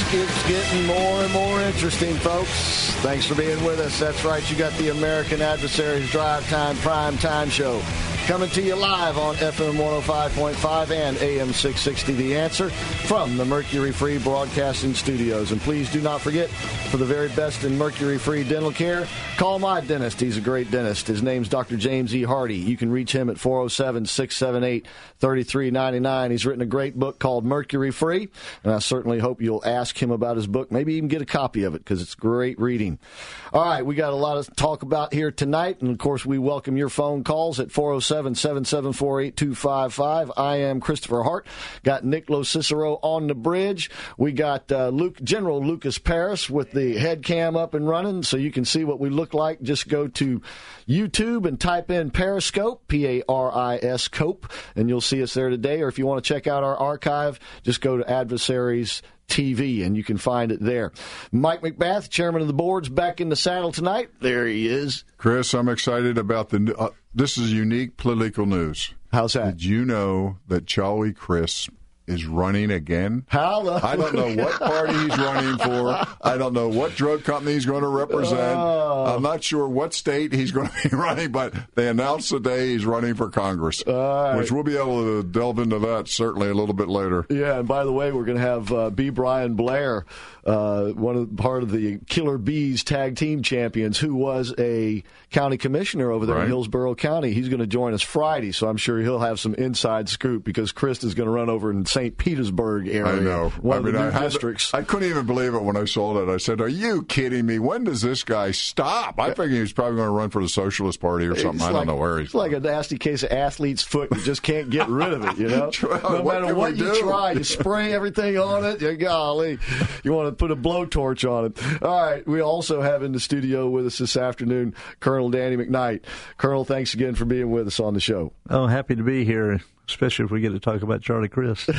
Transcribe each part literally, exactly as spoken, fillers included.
It's getting more and more interesting, folks. Thanks for being with us. That's right, you got the American Adversaries Drive Time Prime Time Show coming to you live on F M one oh five point five and A M six sixty The Answer from the Mercury Free Broadcasting Studios. And please do not forget, for the very best in Mercury Free dental care, call my dentist. He's a great dentist. His name's Doctor James E. Hardy. You can reach him at four oh seven, six seven eight, three three nine nine. He's written a great book called Mercury Free, and I certainly hope you'll ask him about his book. Maybe even get a copy of it, because it's great reading. All right, we got a lot to talk about here tonight, and of course we welcome your phone calls at four oh seven, seven seven four, eight two five five. I am Christopher Hart. Got Nick Locicero on the bridge. We got uh, Luke, General Lucas Paris with the head cam up and running, so you can see what we look like. Just go to YouTube and type in Periscope, P A R I S Cope, and you'll see us there today. Or if you want to check out our archive, just go to Adversaries T V, and you can find it there. Mike McBath, chairman of the board's back in the saddle tonight. There he is. Chris, I'm excited about the uh, – this is unique political news. How's that? Did you know that Charlie Crist is running again? Hallelujah. I don't know what party he's running for. I don't know what drug company he's going to represent. Oh. I'm not sure what state he's going to be running, but they announced today he's running for Congress, right. which we'll be able to delve into that certainly a little bit later. Yeah, and by the way, we're going to have uh, B. Brian Blair, uh, one of part of the Killer Bees tag team champions, who was a county commissioner over there right. in Hillsborough County. He's going to join us Friday, so I'm sure he'll have some inside scoop, because Chris is going to run over in Saint Petersburg area. I know. One I mean, of the I, new had districts. To, I couldn't even believe it when I saw that. I said, "Are you kidding me? When does this guy stop?" I figured he was probably going to run for the Socialist Party or something. It's I like, don't know where he's. It's like a nasty case of athlete's foot. You just can't get rid of it. You know, well, no what matter what you do? try, you spray everything on it. You golly, you want to put a blowtorch on it. All right. We also have in the studio with us this afternoon Colonel Danny McKnight. Colonel, thanks again for being with us on the show. Oh, happy to be here, especially if we get to talk about Charlie Crist.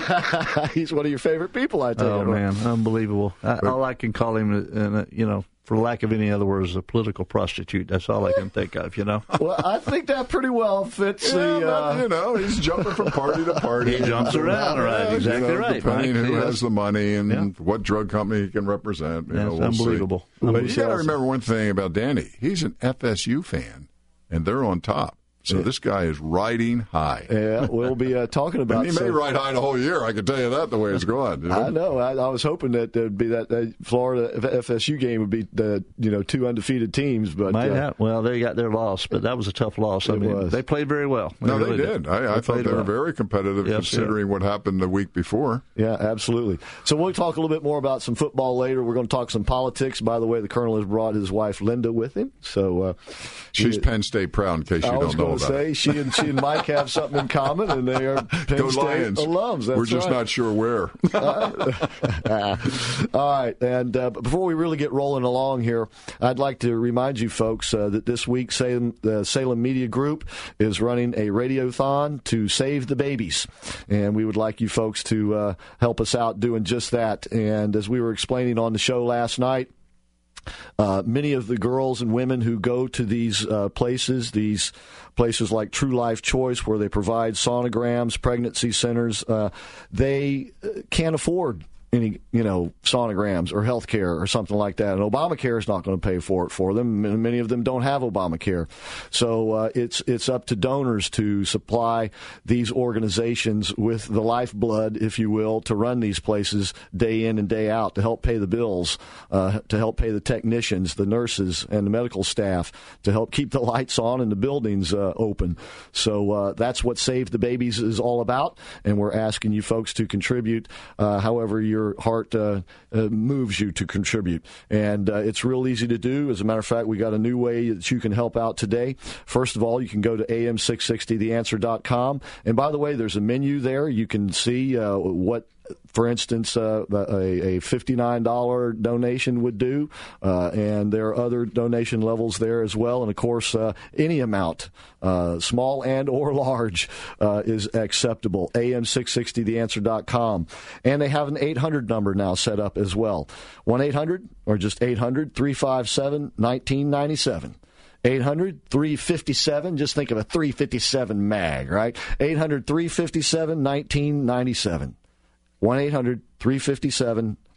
He's one of your favorite people, I tell oh, you. Oh, man, unbelievable. I, all I can call him, uh, you know, for lack of any other words, a political prostitute. That's all I can think of, you know. Well, I think that pretty well fits yeah, the... Uh... You know, he's jumping from party to party. He jumps around, right, yeah, exactly you know, right. Depending Mike, who yes. has the money and yeah. what drug company he can represent. You That's know, we'll unbelievable. See. unbelievable. But you got to remember one thing about Danny. He's an F S U fan, and they're on top. So this guy is riding high. Yeah, we'll be uh, talking about. And he may so, ride high the whole year. I can tell you that the way it's going. You know? I know. I, I was hoping that there'd be that, that Florida F S U game would be the you know two undefeated teams, but Might uh, have. Well, they got their loss, but that was a tough loss. I It mean, was. they played very well. They no, really they did. I, I they thought they were well. very competitive Yes, considering yeah. what happened the week before. Yeah, absolutely. So we'll talk a little bit more about some football later. We're going to talk some politics. By the way, the Colonel has brought his wife Linda with him. So uh, she's he, Penn State proud, in case you I was don't know going to about say it. she and she and Mike have something in common, and they are Penn Go State Lions. alums. That's We're just right. not sure where. uh, all right, and uh, before we really get rolling along here, I'd like to remind you folks uh, that this week Salem, the Salem Media Group is running a radiothon to save the babies, and we would like you folks to uh, help us out doing just that. And as we were explaining on the show last night, Uh, many of the girls and women who go to these uh, places, these places like True Life Choice, where they provide sonograms, pregnancy centers, uh, they can't afford any, you know, sonograms or health care or something like that. And Obamacare is not going to pay for it for them. And many of them don't have Obamacare. So uh, it's it's up to donors to supply these organizations with the lifeblood, if you will, to run these places day in and day out, to help pay the bills, uh, to help pay the technicians, the nurses, and the medical staff, to help keep the lights on and the buildings uh, open. So uh, that's what Save the Babies is all about, and we're asking you folks to contribute uh, however you're heart uh, uh, moves you to contribute. And uh, it's real easy to do. As a matter of fact, we got a new way that you can help out today. First of all, you can go to A M six sixty the answer dot com. And by the way, there's a menu there. You can see uh, what, for instance, uh, a, a fifty-nine dollars donation would do. Uh, and there are other donation levels there as well. And, of course, uh, any amount, uh, small and or large, uh, is acceptable. A M six sixty the answer dot com. And they have an eight hundred number now set up as well. one eight hundred or just eight hundred, three five seven, one nine nine seven. eight hundred, three fifty-seven, just think of a three fifty-seven mag, right? eight hundred, three fifty-seven, one nine nine seven. one eight hundred, three fifty-seven,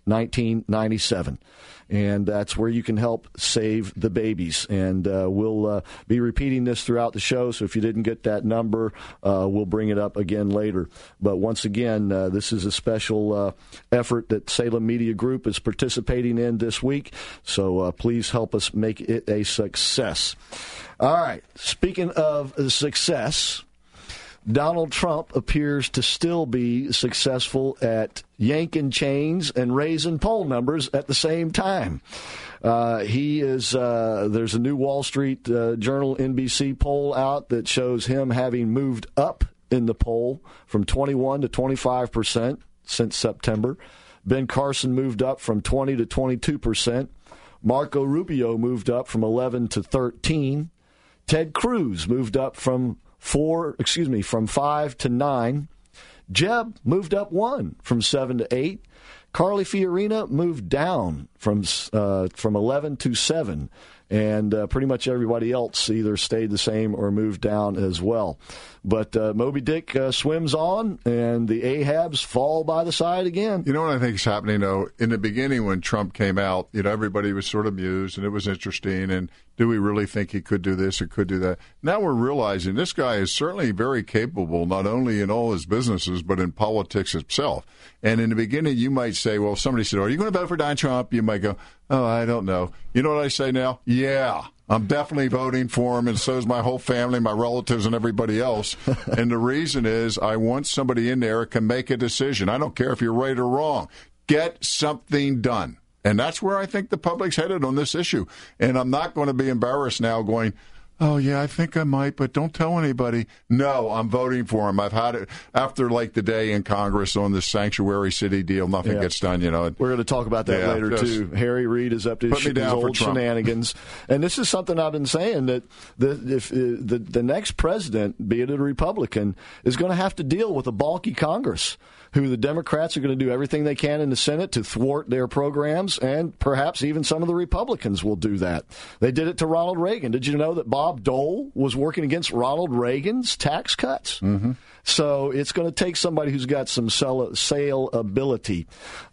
nineteen ninety-seven. And that's where you can help save the babies. And uh, we'll uh, be repeating this throughout the show, so if you didn't get that number, uh, we'll bring it up again later. But once again, uh, this is a special uh, effort that Salem Media Group is participating in this week, so uh, please help us make it a success. All right, speaking of success, Donald Trump appears to still be successful at yanking chains and raising poll numbers at the same time. Uh, he is. Uh, there's a new Wall Street uh, Journal N B C poll out that shows him having moved up in the poll from twenty-one to twenty-five percent since September. Ben Carson moved up from twenty to twenty-two percent. Marco Rubio moved up from eleven to thirteen. Ted Cruz moved up from Four, excuse me, from five to nine. Jeb moved up one from seven to eight. Carly Fiorina moved down from uh, from eleven to seven, and uh, pretty much everybody else either stayed the same or moved down as well. But uh, Moby Dick uh, swims on, and the Ahabs fall by the side again. You know what I think is happening, though? In the beginning, when Trump came out, you know, everybody was sort of amused, and it was interesting, and do we really think he could do this or could do that? Now we're realizing this guy is certainly very capable, not only in all his businesses, but in politics itself. And in the beginning, you might say, well, if somebody said, are you going to vote for Donald Trump? You might go, oh, I don't know. You know what I say now? Yeah. I'm definitely voting for him, and so is my whole family, my relatives, and everybody else. And the reason is I want somebody in there who can make a decision. I don't care if you're right or wrong. Get something done. And that's where I think the public's headed on this issue. And I'm not going to be embarrassed now going, oh, yeah, I think I might, but don't tell anybody. No, I'm voting for him. I've had it after, like, the day in Congress on this sanctuary city deal. Nothing yeah. gets done, you know. We're going to talk about that yeah, later, just too. Harry Reid is up to his, his old shenanigans. And this is something I've been saying, that the, if uh, the, the next president, be it a Republican, is going to have to deal with a balky Congress, who the Democrats are going to do everything they can in the Senate to thwart their programs, and perhaps even some of the Republicans will do that. They did it to Ronald Reagan. Did you know that Bob Dole was working against Ronald Reagan's tax cuts? Mm-hmm. So it's going to take somebody who's got some sell- sale ability.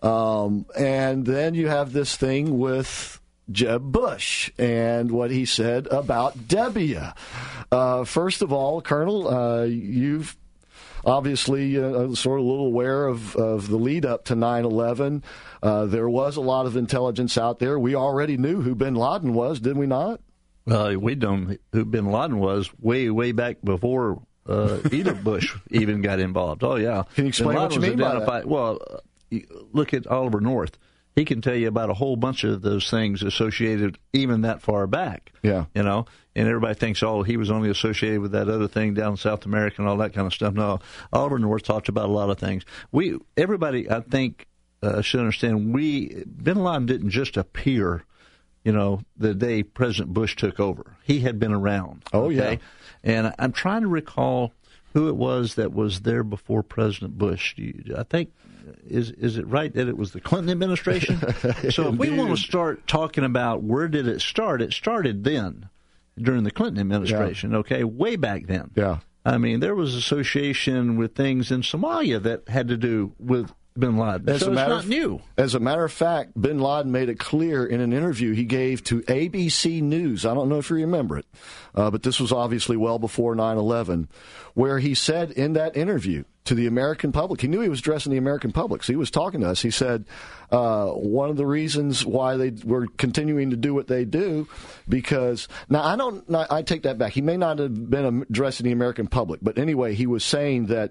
Um, and then you have this thing with Jeb Bush and what he said about Debbia. Uh, first of all, Colonel, uh, you've obviously uh, sort of a little aware of, of the lead up to nine eleven. Uh, there was a lot of intelligence out there. We already knew who bin Laden was, did we not? Well, we know who bin Laden was way, way back before uh, either Bush even got involved. Oh, yeah. Can you explain what you mean by that? Well, uh, look at Oliver North. He can tell you about a whole bunch of those things associated even that far back. Yeah. You know, and everybody thinks, oh, he was only associated with that other thing down in South America and all that kind of stuff. No, Oliver North talked about a lot of things. We, everybody, I think, uh, should understand, we, bin Laden didn't just appear, you know, the day President Bush took over. He had been around. Oh, okay? yeah. And I'm trying to recall who it was that was there before President Bush. I think, is is it right that it was the Clinton administration? So if we want to start talking about where did it start, it started then, during the Clinton administration, yeah. okay, way back then. Yeah. I mean, there was association with things in Somalia that had to do with bin Laden. As so a it's matter not of, new. As a matter of fact, bin Laden made it clear in an interview he gave to A B C News. I don't know if you remember it, uh, but this was obviously well before nine eleven, where he said in that interview to the American public, he knew he was addressing the American public, so he was talking to us. He said uh, one of the reasons why they were continuing to do what they do, because now I don't, I take that back. He may not have been addressing the American public, but anyway, he was saying that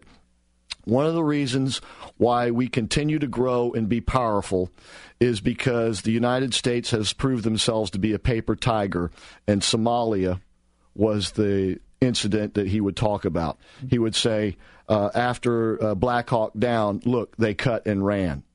one of the reasons why we continue to grow and be powerful is because the United States has proved themselves to be a paper tiger, and Somalia was the incident that he would talk about. He would say, uh, after uh, Black Hawk Down, look, they cut and ran.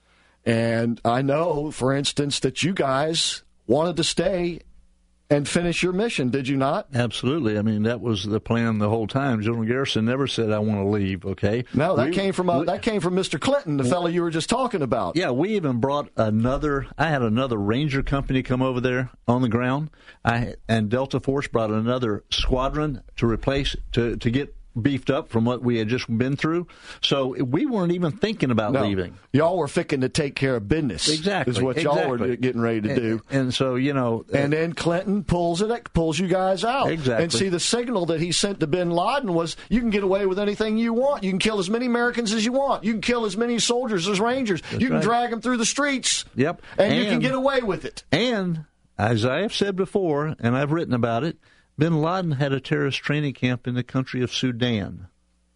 And I know, for instance, that you guys wanted to stay and finish your mission, did you not? Absolutely. I mean, that was the plan the whole time. General Garrison never said, I want to leave, okay? No, that we, came from uh, we, that came from Mister Clinton, the fellow you were just talking about. Yeah, we even brought another, I had another Ranger company come over there on the ground, I and Delta Force brought another squadron to replace, to, to get beefed up from what we had just been through. So we weren't even thinking about no. leaving. Y'all were thinking to take care of business. Exactly. Is what exactly. y'all were getting ready to and, do. And so, you know. And then Clinton pulls it, pulls you guys out. Exactly. And see, the signal that he sent to bin Laden was, you can get away with anything you want. You can kill as many Americans as you want. You can kill as many soldiers as Rangers. That's you can right. drag them through the streets. Yep. And, and you can get away with it. And, as I have said before, and I've written about it, bin Laden had a terrorist training camp in the country of Sudan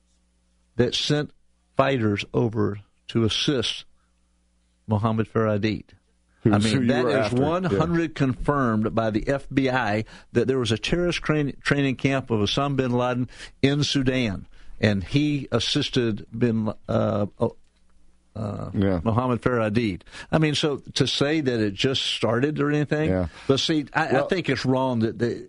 that sent fighters over to assist Mohammed Faradid. I mean, that is after. one hundred yeah. confirmed by the F B I that there was a terrorist tra- training camp of Osama bin Laden in Sudan, and he assisted bin uh, uh, yeah. Mohammed Faradid. I mean, so to say that it just started or anything, yeah. but see, I, well, I think it's wrong that they.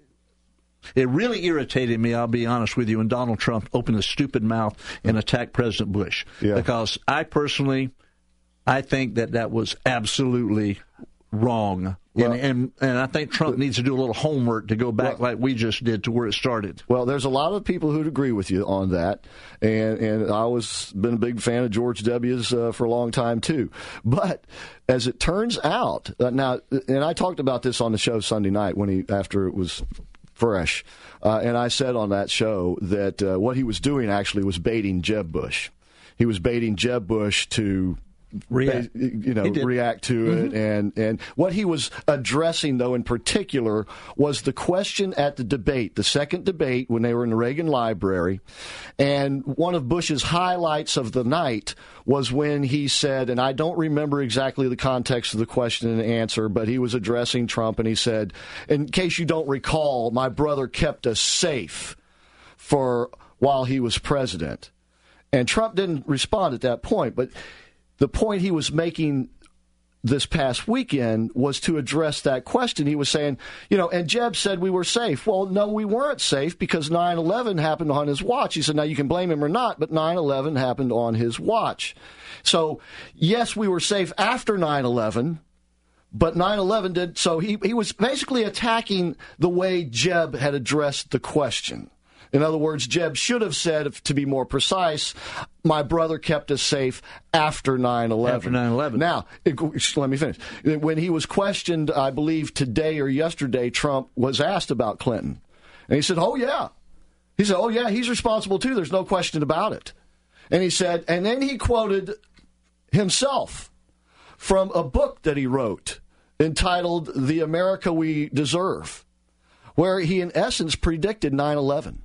It really irritated me, I'll be honest with you, when Donald Trump opened his stupid mouth and attacked President Bush. Yeah. Because I personally, I think that that was absolutely wrong. Well, and, and and I think Trump needs to do a little homework to go back well, like we just did to where it started. Well, there's a lot of people who'd agree with you on that. And and I was been a big fan of George W's uh, for a long time, too. But as it turns out, uh, now, and I talked about this on the show Sunday night when he after it was fresh. Uh, and I said on that show that uh, what he was doing actually was baiting Jeb Bush. He was baiting Jeb Bush to react, you know, react to mm-hmm. it. And, and what he was addressing, though, in particular, was the question at the debate, the second debate when they were in the Reagan Library. And one of Bush's highlights of the night was when he said, and I don't remember exactly the context of the question and answer, but he was addressing Trump, and he said, in case you don't recall, my brother kept us safe for while he was president. And Trump didn't respond at that point, but the point he was making this past weekend was to address that question. He was saying, you know, and Jeb said we were safe. Well, no, we weren't safe because nine eleven happened on his watch. He said, now you can blame him or not, but nine eleven happened on his watch. So, yes, we were safe after nine eleven, but nine eleven did. So he, he was basically attacking the way Jeb had addressed the question. In other words, Jeb should have said, to be more precise, my brother kept us safe after nine eleven. After nine eleven. Now, it, let me finish. When he was questioned, I believe today or yesterday, Trump was asked about Clinton. And he said, oh, yeah. He said, oh, yeah, he's responsible, too. There's no question about it. And he said, and then he quoted himself from a book that he wrote entitled The America We Deserve, where he, in essence, predicted nine eleven.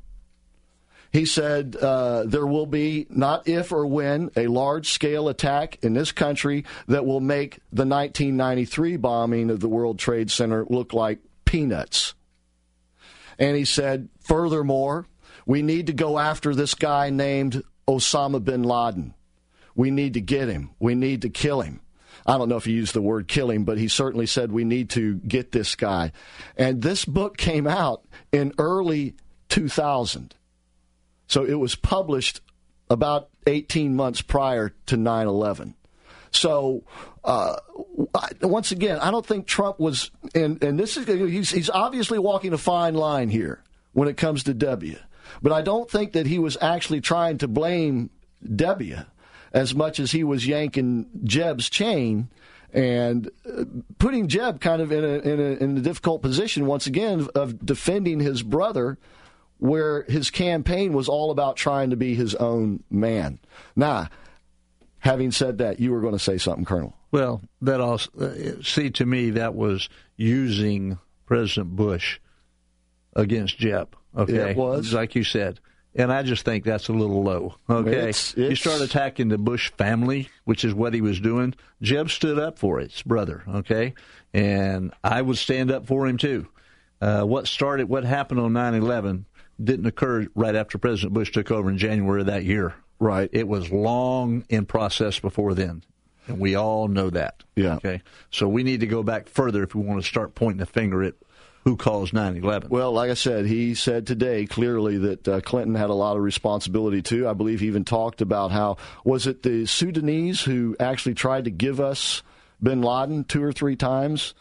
He said uh, there will be, not if or when, a large-scale attack in this country that will make the nineteen ninety-three bombing of the World Trade Center look like peanuts. And he said, furthermore, we need to go after this guy named Osama bin Laden. We need to get him. We need to kill him. I don't know if he used the word kill him, but he certainly said we need to get this guy. And this book came out in early two thousand. So it was published about eighteen months prior to nine eleven. So, uh, once again, I don't think Trump was, and, and this is, he's, he's obviously walking a fine line here when it comes to W. But I don't think that he was actually trying to blame W as much as he was yanking Jeb's chain and putting Jeb kind of in a, in a, in a difficult position, once again, of defending his brother, where his campaign was all about trying to be his own man. Now, having said that, you were going to say something, Colonel. Well, that also, uh, see, to me, that was using President Bush against Jeb. Okay, it was, like you said, and I just think that's a little low. Okay, it's, it's... you start attacking the Bush family, which is what he was doing. Jeb stood up for his brother. Okay, and I would stand up for him too. Uh, what started, what happened on nine eleven didn't occur right after President Bush took over in January of that year. Right. It was long in process before then, and we all know that. Yeah. Okay. So we need to go back further if we want to start pointing the finger at who caused nine eleven. Well, like I said, he said today clearly that uh, Clinton had a lot of responsibility, too. I believe he even talked about how, was it the Sudanese who actually tried to give us bin Laden two or three times?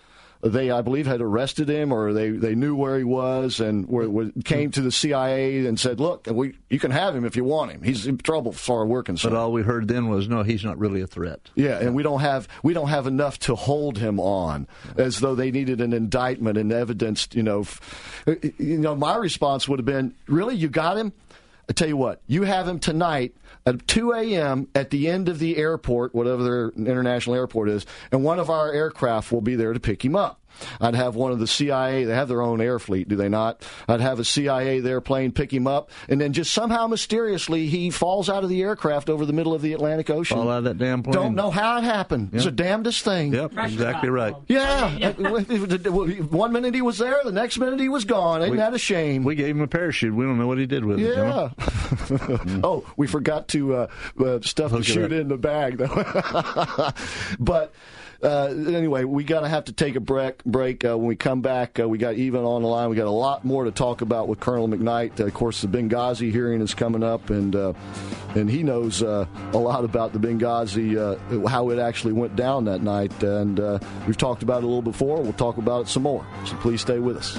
they, I believe, had arrested him, or they, they knew where he was, and were, were, came to the C I A and said, look, we, you can have him if you want him. He's in trouble as far as we're concerned. But all we heard then was, no, he's not really a threat. Yeah, and we don't have we don't have enough to hold him on, as though they needed an indictment and evidence. You know, f- you know, my response would have been, really, you got him? I tell you what, you have him tonight at two a.m. at the end of the airport, whatever their international airport is, and one of our aircraft will be there to pick him up. I'd have one of the C I A, they have their own air fleet, do they not? I'd have a C I A there plane pick him up, and then just somehow mysteriously he falls out of the aircraft over the middle of the Atlantic Ocean. Fall out of that damn plane. Don't know how it happened. Yep. It's the damnedest thing. Yep, Pressure exactly right. Yeah. One minute he was there, the next minute he was gone. Ain't we, that a shame? We gave him a parachute. We don't know what he did with it. Yeah. Oh, we forgot to uh, uh, stuff Look to shoot in the bag, though. But... Uh, anyway, we got to have to take a break. break. Uh, when we come back, uh, we got Eva on the line. We got a lot more to talk about with Colonel McKnight. Uh, of course, the Benghazi hearing is coming up, and uh, and he knows uh, a lot about the Benghazi, uh, how it actually went down that night. And uh, we've talked about it a little before. We'll talk about it some more. So please stay with us.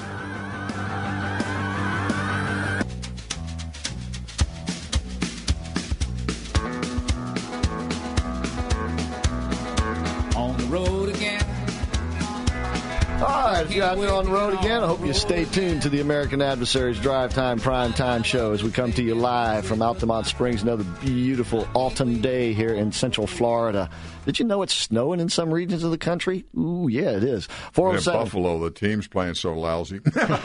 All right, if you're out there on the road again, I hope you stay tuned to the American Adversaries Drive Time Prime Time Show as we come to you live from Altamont Springs, another beautiful autumn day here in Central Florida. Did you know it's snowing in some regions of the country? Ooh, yeah, it is. four oh seven In Buffalo, the team's playing so lousy.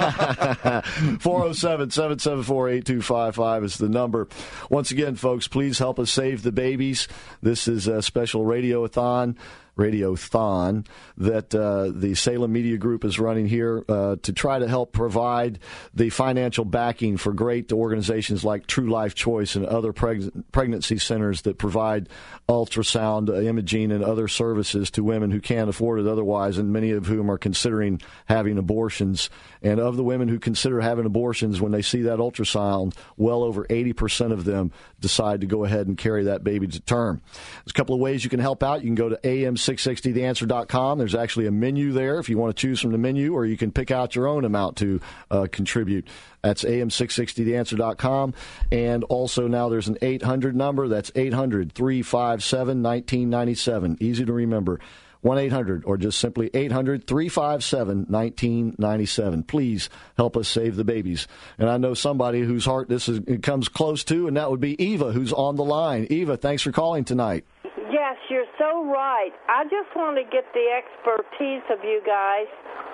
four oh seven, seven seven four, eight two five five is the number. Once again, folks, please help us save the babies. This is a special radio-a-thon. Radiothon that uh, the Salem Media Group is running here uh, to try to help provide the financial backing for great organizations like True Life Choice and other preg- pregnancy centers that provide ultrasound, uh, imaging, and other services to women who can't afford it otherwise, and many of whom are considering having abortions. And of the women who consider having abortions, when they see that ultrasound, well over eighty percent of them decide to go ahead and carry that baby to term. There's a couple of ways you can help out. You can go to A M six sixty the answer dot com. There's actually a menu there if you want to choose from the menu, or you can pick out your own amount to uh, contribute. That's A M six sixty the answer dot com. And also now there's an eight hundred number. That's eight hundred, three five seven, one nine nine seven. Easy to remember. one eight hundred or just simply eight hundred, three five seven, one nine nine seven. Please help us save the babies. And I know somebody whose heart this is, it comes close to, and that would be Eva, who's on the line. Eva, thanks for calling tonight. Yes, you're so right. I just want to get the expertise of you guys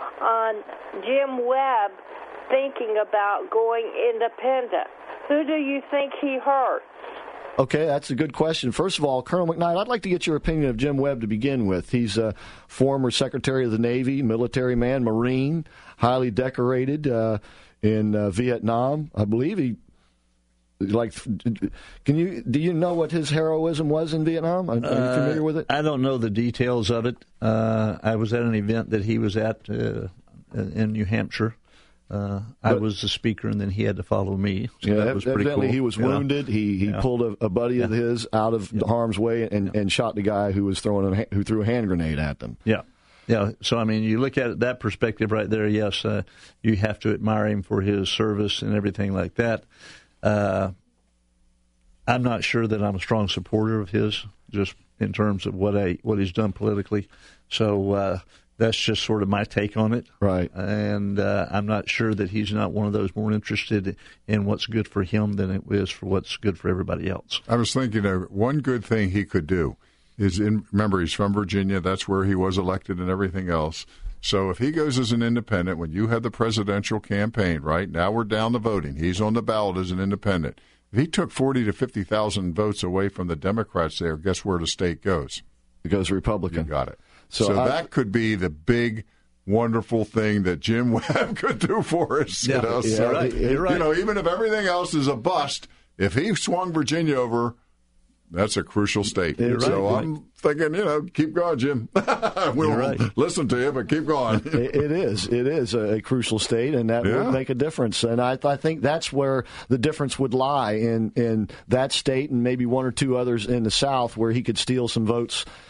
on Jim Webb thinking about going independent. Who do you think he hurts? Okay, that's a good question. First of all, Colonel McKnight, I'd like to get your opinion of Jim Webb to begin with. He's a former Secretary of the Navy, military man, Marine, highly decorated uh, in uh, Vietnam. I believe he, like, can you, do you know what his heroism was in Vietnam? Are you familiar with it? Uh, I don't know the details of it. Uh, I was at an event that he was at uh, in New Hampshire. Uh, I but, was the speaker, and then he had to follow me. So yeah, that was pretty evidently cool. he was yeah. wounded. He he yeah. pulled a, a buddy yeah. of his out of yeah. harm's way and, yeah. and shot the guy who was throwing a, who threw a hand grenade at them. Yeah, yeah. So I mean, you look at it, that perspective right there. Yes, uh, you have to admire him for his service and everything like that. Uh, I'm not sure that I'm a strong supporter of his, just in terms of what I what he's done politically. So. Uh, That's just sort of my take on it. Right. And uh, I'm not sure that he's not one of those more interested in what's good for him than it is for what's good for everybody else. I was thinking of one good thing he could do is, in, remember, he's from Virginia. That's where he was elected and everything else. So if he goes as an independent, when you had the presidential campaign, right, now we're down to voting. He's on the ballot as an independent. If he took forty to fifty thousand votes away from the Democrats there, guess where the state goes? It goes Republican. You got it. So, so I, that could be the big, wonderful thing that Jim Webb could do for us. Yeah, you know, yeah, so, right. You're right. You know, even if everything else is a bust, if he swung Virginia over, that's a crucial state. You're so right, I'm right. thinking, you know, keep going, Jim. we'll right. listen to you, but keep going. it, it is. It is a, a crucial state, and that yeah. would make a difference. And I, I think that's where the difference would lie in, in that state and maybe one or two others in the South where he could steal some votes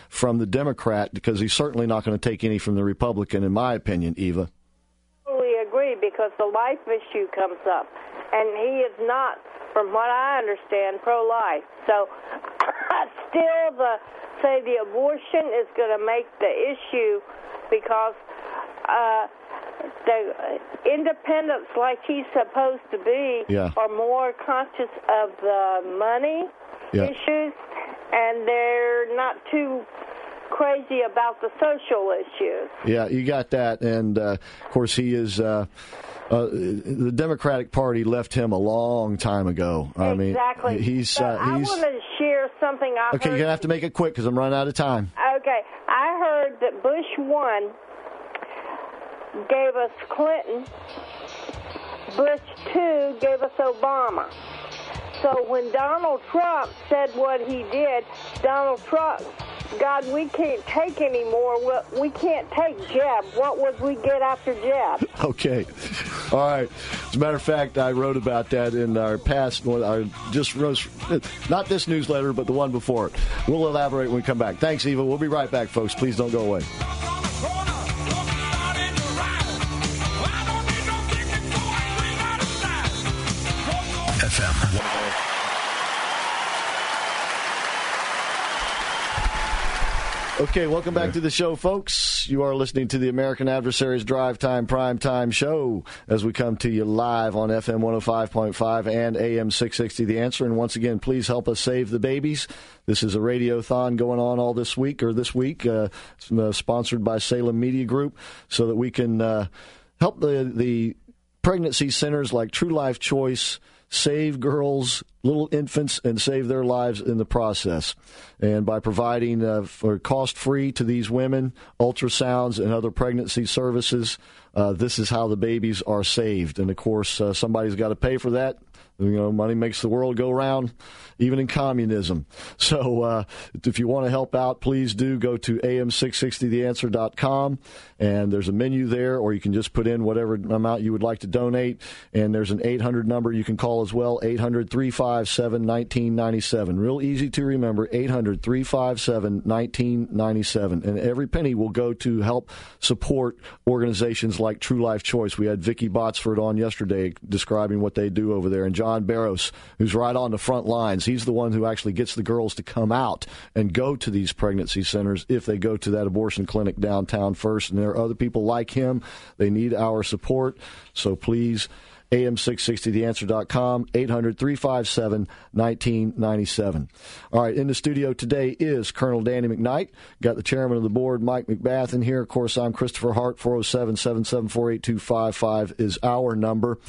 from the Democrat, because he's certainly not going to take any from the Republican, in my opinion, Eva. I totally agree, because the life issue comes up, and he is not, from what I understand, pro-life. So still, the say the abortion is going to make the issue, because uh, the independents, like he's supposed to be, yeah. are more conscious of the money yeah. issues, and they're not too crazy about the social issues. Yeah, you got that. And, uh, of course, he is uh, – uh, the Democratic Party left him a long time ago. I exactly. mean, he's, uh, he's – I want to share something I okay, heard. you're going to have to make it quick because I'm running out of time. Okay. I heard that Bush one gave us Clinton, Bush two gave us Obama. So when Donald Trump said what he did, Donald Trump, God, we can't take any more. We can't take Jeb. What would we get after Jeb? Okay. All right. As a matter of fact, I wrote about that in our past, our just wrote, not this newsletter, but the one before it. We'll elaborate when we come back. Thanks, Eva. We'll be right back, folks. Please don't go away. F M. Okay, welcome back to the show, folks. You are listening to the American Adversaries Drive Time Prime Time Show as we come to you live on F M one oh five point five and A M six sixty The Answer. And once again, please help us save the babies. This is a radiothon going on all this week, or this week, uh, it's, uh, sponsored by Salem Media Group, so that we can uh, help the, the pregnancy centers like True Life Choice save girls, little infants, and save their lives in the process. And by providing uh, for cost-free to these women ultrasounds and other pregnancy services, uh, this is how the babies are saved. And, of course, uh, somebody's got to pay for that. You know, money makes the world go round, even in communism. So uh, if you want to help out, please do go to A M six sixty the answer dot com, and there's a menu there, or you can just put in whatever amount you would like to donate, and there's an eight hundred number you can call as well, eight hundred, three five seven, one nine nine seven. Real easy to remember, eight hundred, three five seven, one nine nine seven. And every penny will go to help support organizations like True Life Choice. We had Vicky Botsford on yesterday describing what they do over there, and John John Barros, who's right on the front lines. He's the one who actually gets the girls to come out and go to these pregnancy centers if they go to that abortion clinic downtown first. And there are other people like him. They need our support. So please, A M six sixty the answer dot com, eight hundred, three five seven, one nine nine seven. All right, in the studio today is Colonel Danny McKnight. Got the chairman of the board, Mike McBath, in here. Of course, I'm Christopher Hart. four oh seven, seven seven four, eight two five five is our number.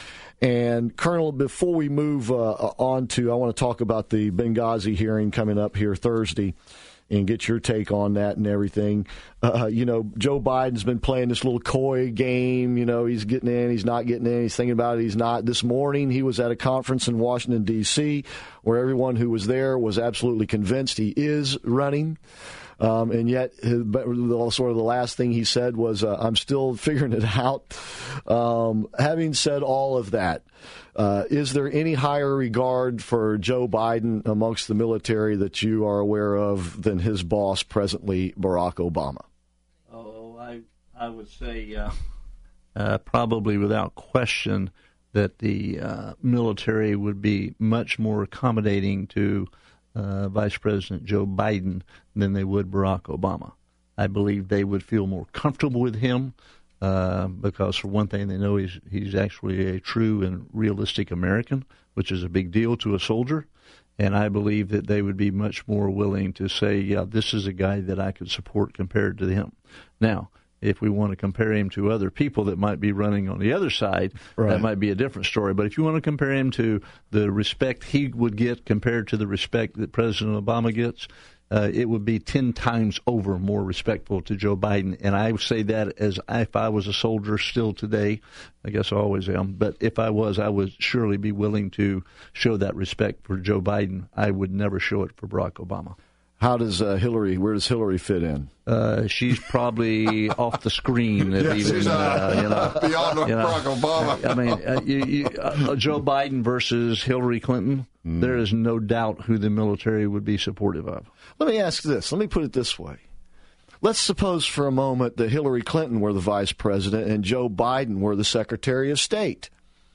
And, Colonel, before we move uh, on to, I want to talk about the Benghazi hearing coming up here Thursday and get your take on that and everything. Uh, you know, Joe Biden's been playing this little coy game. You know, he's getting in, he's not getting in, he's thinking about it, he's not. This morning he was at a conference in Washington, D C, where everyone who was there was absolutely convinced he is running. Um, and yet, his, sort of the last thing he said was, uh, I'm still figuring it out. Um, having said all of that, uh, is there any higher regard for Joe Biden amongst the military that you are aware of than his boss presently, Barack Obama? Oh, I, I would say uh, uh, probably without question that the uh, military would be much more accommodating to Uh, Vice President Joe Biden than they would Barack Obama. I believe they would feel more comfortable with him uh, because, for one thing, they know he's he's actually a true and realistic American, which is a big deal to a soldier. And I believe that they would be much more willing to say, yeah, this is a guy that I could support compared to him. Now, if we want to compare him to other people that might be running on the other side, right, that might be a different story. But if you want to compare him to the respect he would get compared to the respect that President Obama gets, uh, it would be ten times over more respectful to Joe Biden. And I would say that as if I was a soldier still today. I guess I always am. But if I was, I would surely be willing to show that respect for Joe Biden. I would never show it for Barack Obama. How does uh, Hillary? Where does Hillary fit in? Uh, she's probably off the screen. If Yeah, even, she's, uh, uh, you know, beyond you know, Barack Obama. I mean, uh, you, you, uh, Joe Biden versus Hillary Clinton. Mm. There is no doubt who the military would be supportive of. Let me ask this. Let me put it this way. Let's suppose for a moment that Hillary Clinton were the vice president and Joe Biden were the Secretary of State.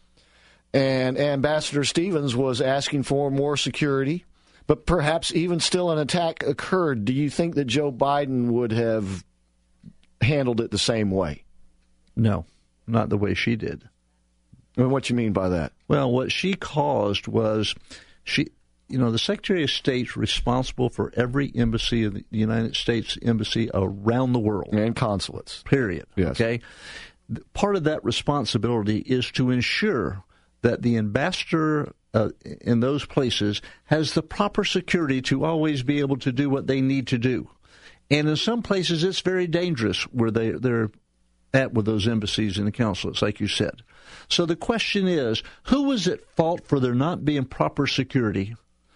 And Ambassador Stevens was asking for more security, but perhaps even still an attack occurred. Do you think that Joe Biden would have handled it the same way? No, not the way she did. And what you mean by that? Well, what she caused was she, you know, the Secretary of State's responsible for every embassy of the United States embassy around the world. And consulates. Period. Yes. Okay. Part of that responsibility is to ensure that the ambassador uh, in those places has the proper security to always be able to do what they need to do. And in some places, it's very dangerous where they, they're at with those embassies and the consulates, like you said. So the question is, who was at fault for there not being proper security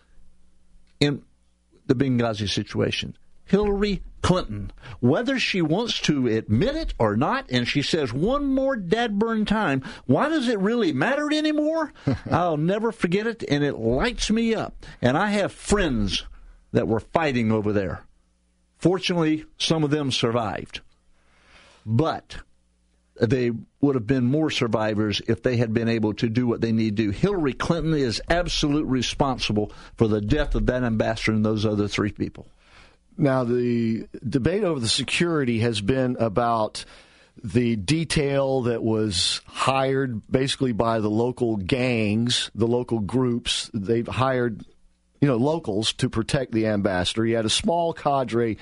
in the Benghazi situation? Hillary Clinton. Whether she wants to admit it or not, and she says one more dad-burn time, why does it really matter anymore? I'll never forget it, and it lights me up. And I have friends that were fighting over there. Fortunately, some of them survived. But they would have been more survivors if they had been able to do what they need to do. Hillary Clinton is absolutely responsible for the death of that ambassador and those other three people. Now, the debate over the security has been about the detail that was hired basically by the local gangs, the local groups. They've hired, you know, locals to protect the ambassador. He had a small cadre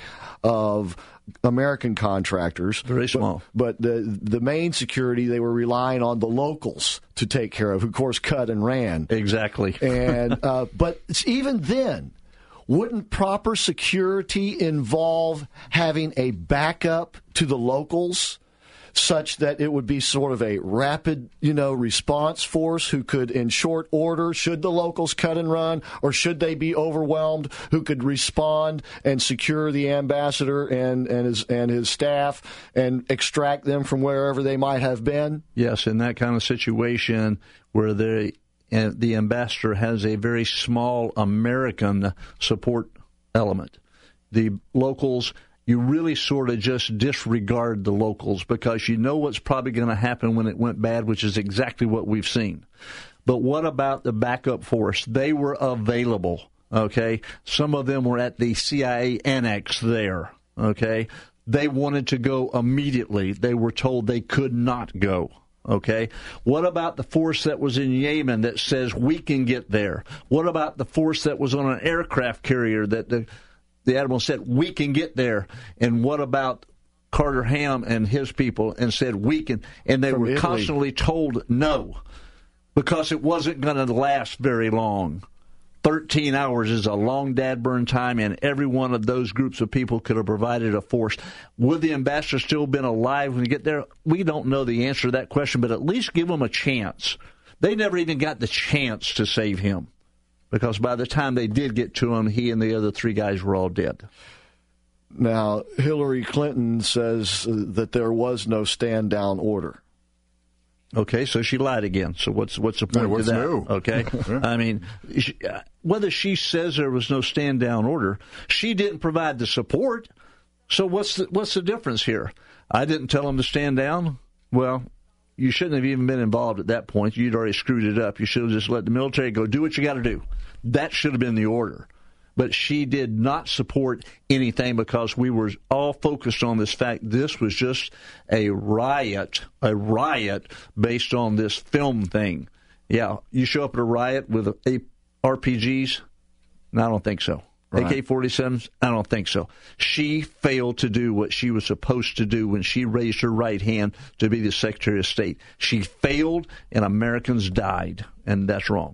of American contractors. Very small. But, but the the main security, they were relying on the locals to take care of, who, of course, cut and ran. Exactly. And uh, but it's even then, wouldn't proper security involve having a backup to the locals such that it would be sort of a rapid, you know, response force who could, in short order, should the locals cut and run, or should they be overwhelmed, who could respond and secure the ambassador and, and his and his staff and extract them from wherever they might have been? Yes, in that kind of situation where they and the ambassador has a very small American support element. The locals, you really sort of just disregard the locals because you know what's probably going to happen when it went bad, which is exactly what we've seen. But what about the backup force? They were available, okay? Some of them were at the C I A annex there, okay? They wanted to go immediately. They were told they could not go. Okay. What about the force that was in Yemen that says we can get there? What about the force that was on an aircraft carrier that the the admiral said we can get there? And what about Carter Ham and his people and said we can? And they From were Italy. constantly told no because it wasn't going to last very long. thirteen hours is a long dad-burn time, and every one of those groups of people could have provided a force. Would the ambassador still been alive when you get there? We don't know the answer to that question, but at least give them a chance. They never even got the chance to save him because by the time they did get to him, he and the other three guys were all dead. Now, Hillary Clinton says that there was no stand-down order. Okay, so she lied again. So what's what's the point Yeah, what's to that? new? Okay, I mean, she, uh, whether she says there was no stand down order, she didn't provide the support. So what's the, what's the difference here? I didn't tell them to stand down. Well, you shouldn't have even been involved at that point. You'd already screwed it up. You should have just let the military go do what you got to do. That should have been the order. But she did not support anything because we were all focused on this fact this was just a riot, a riot based on this film thing. Yeah, you show up at a riot with a R P Gs? No, I don't think so. Right. A K forty-sevens? I don't think so. She failed to do what she was supposed to do when she raised her right hand to be the Secretary of State. She failed, and Americans died, and that's wrong.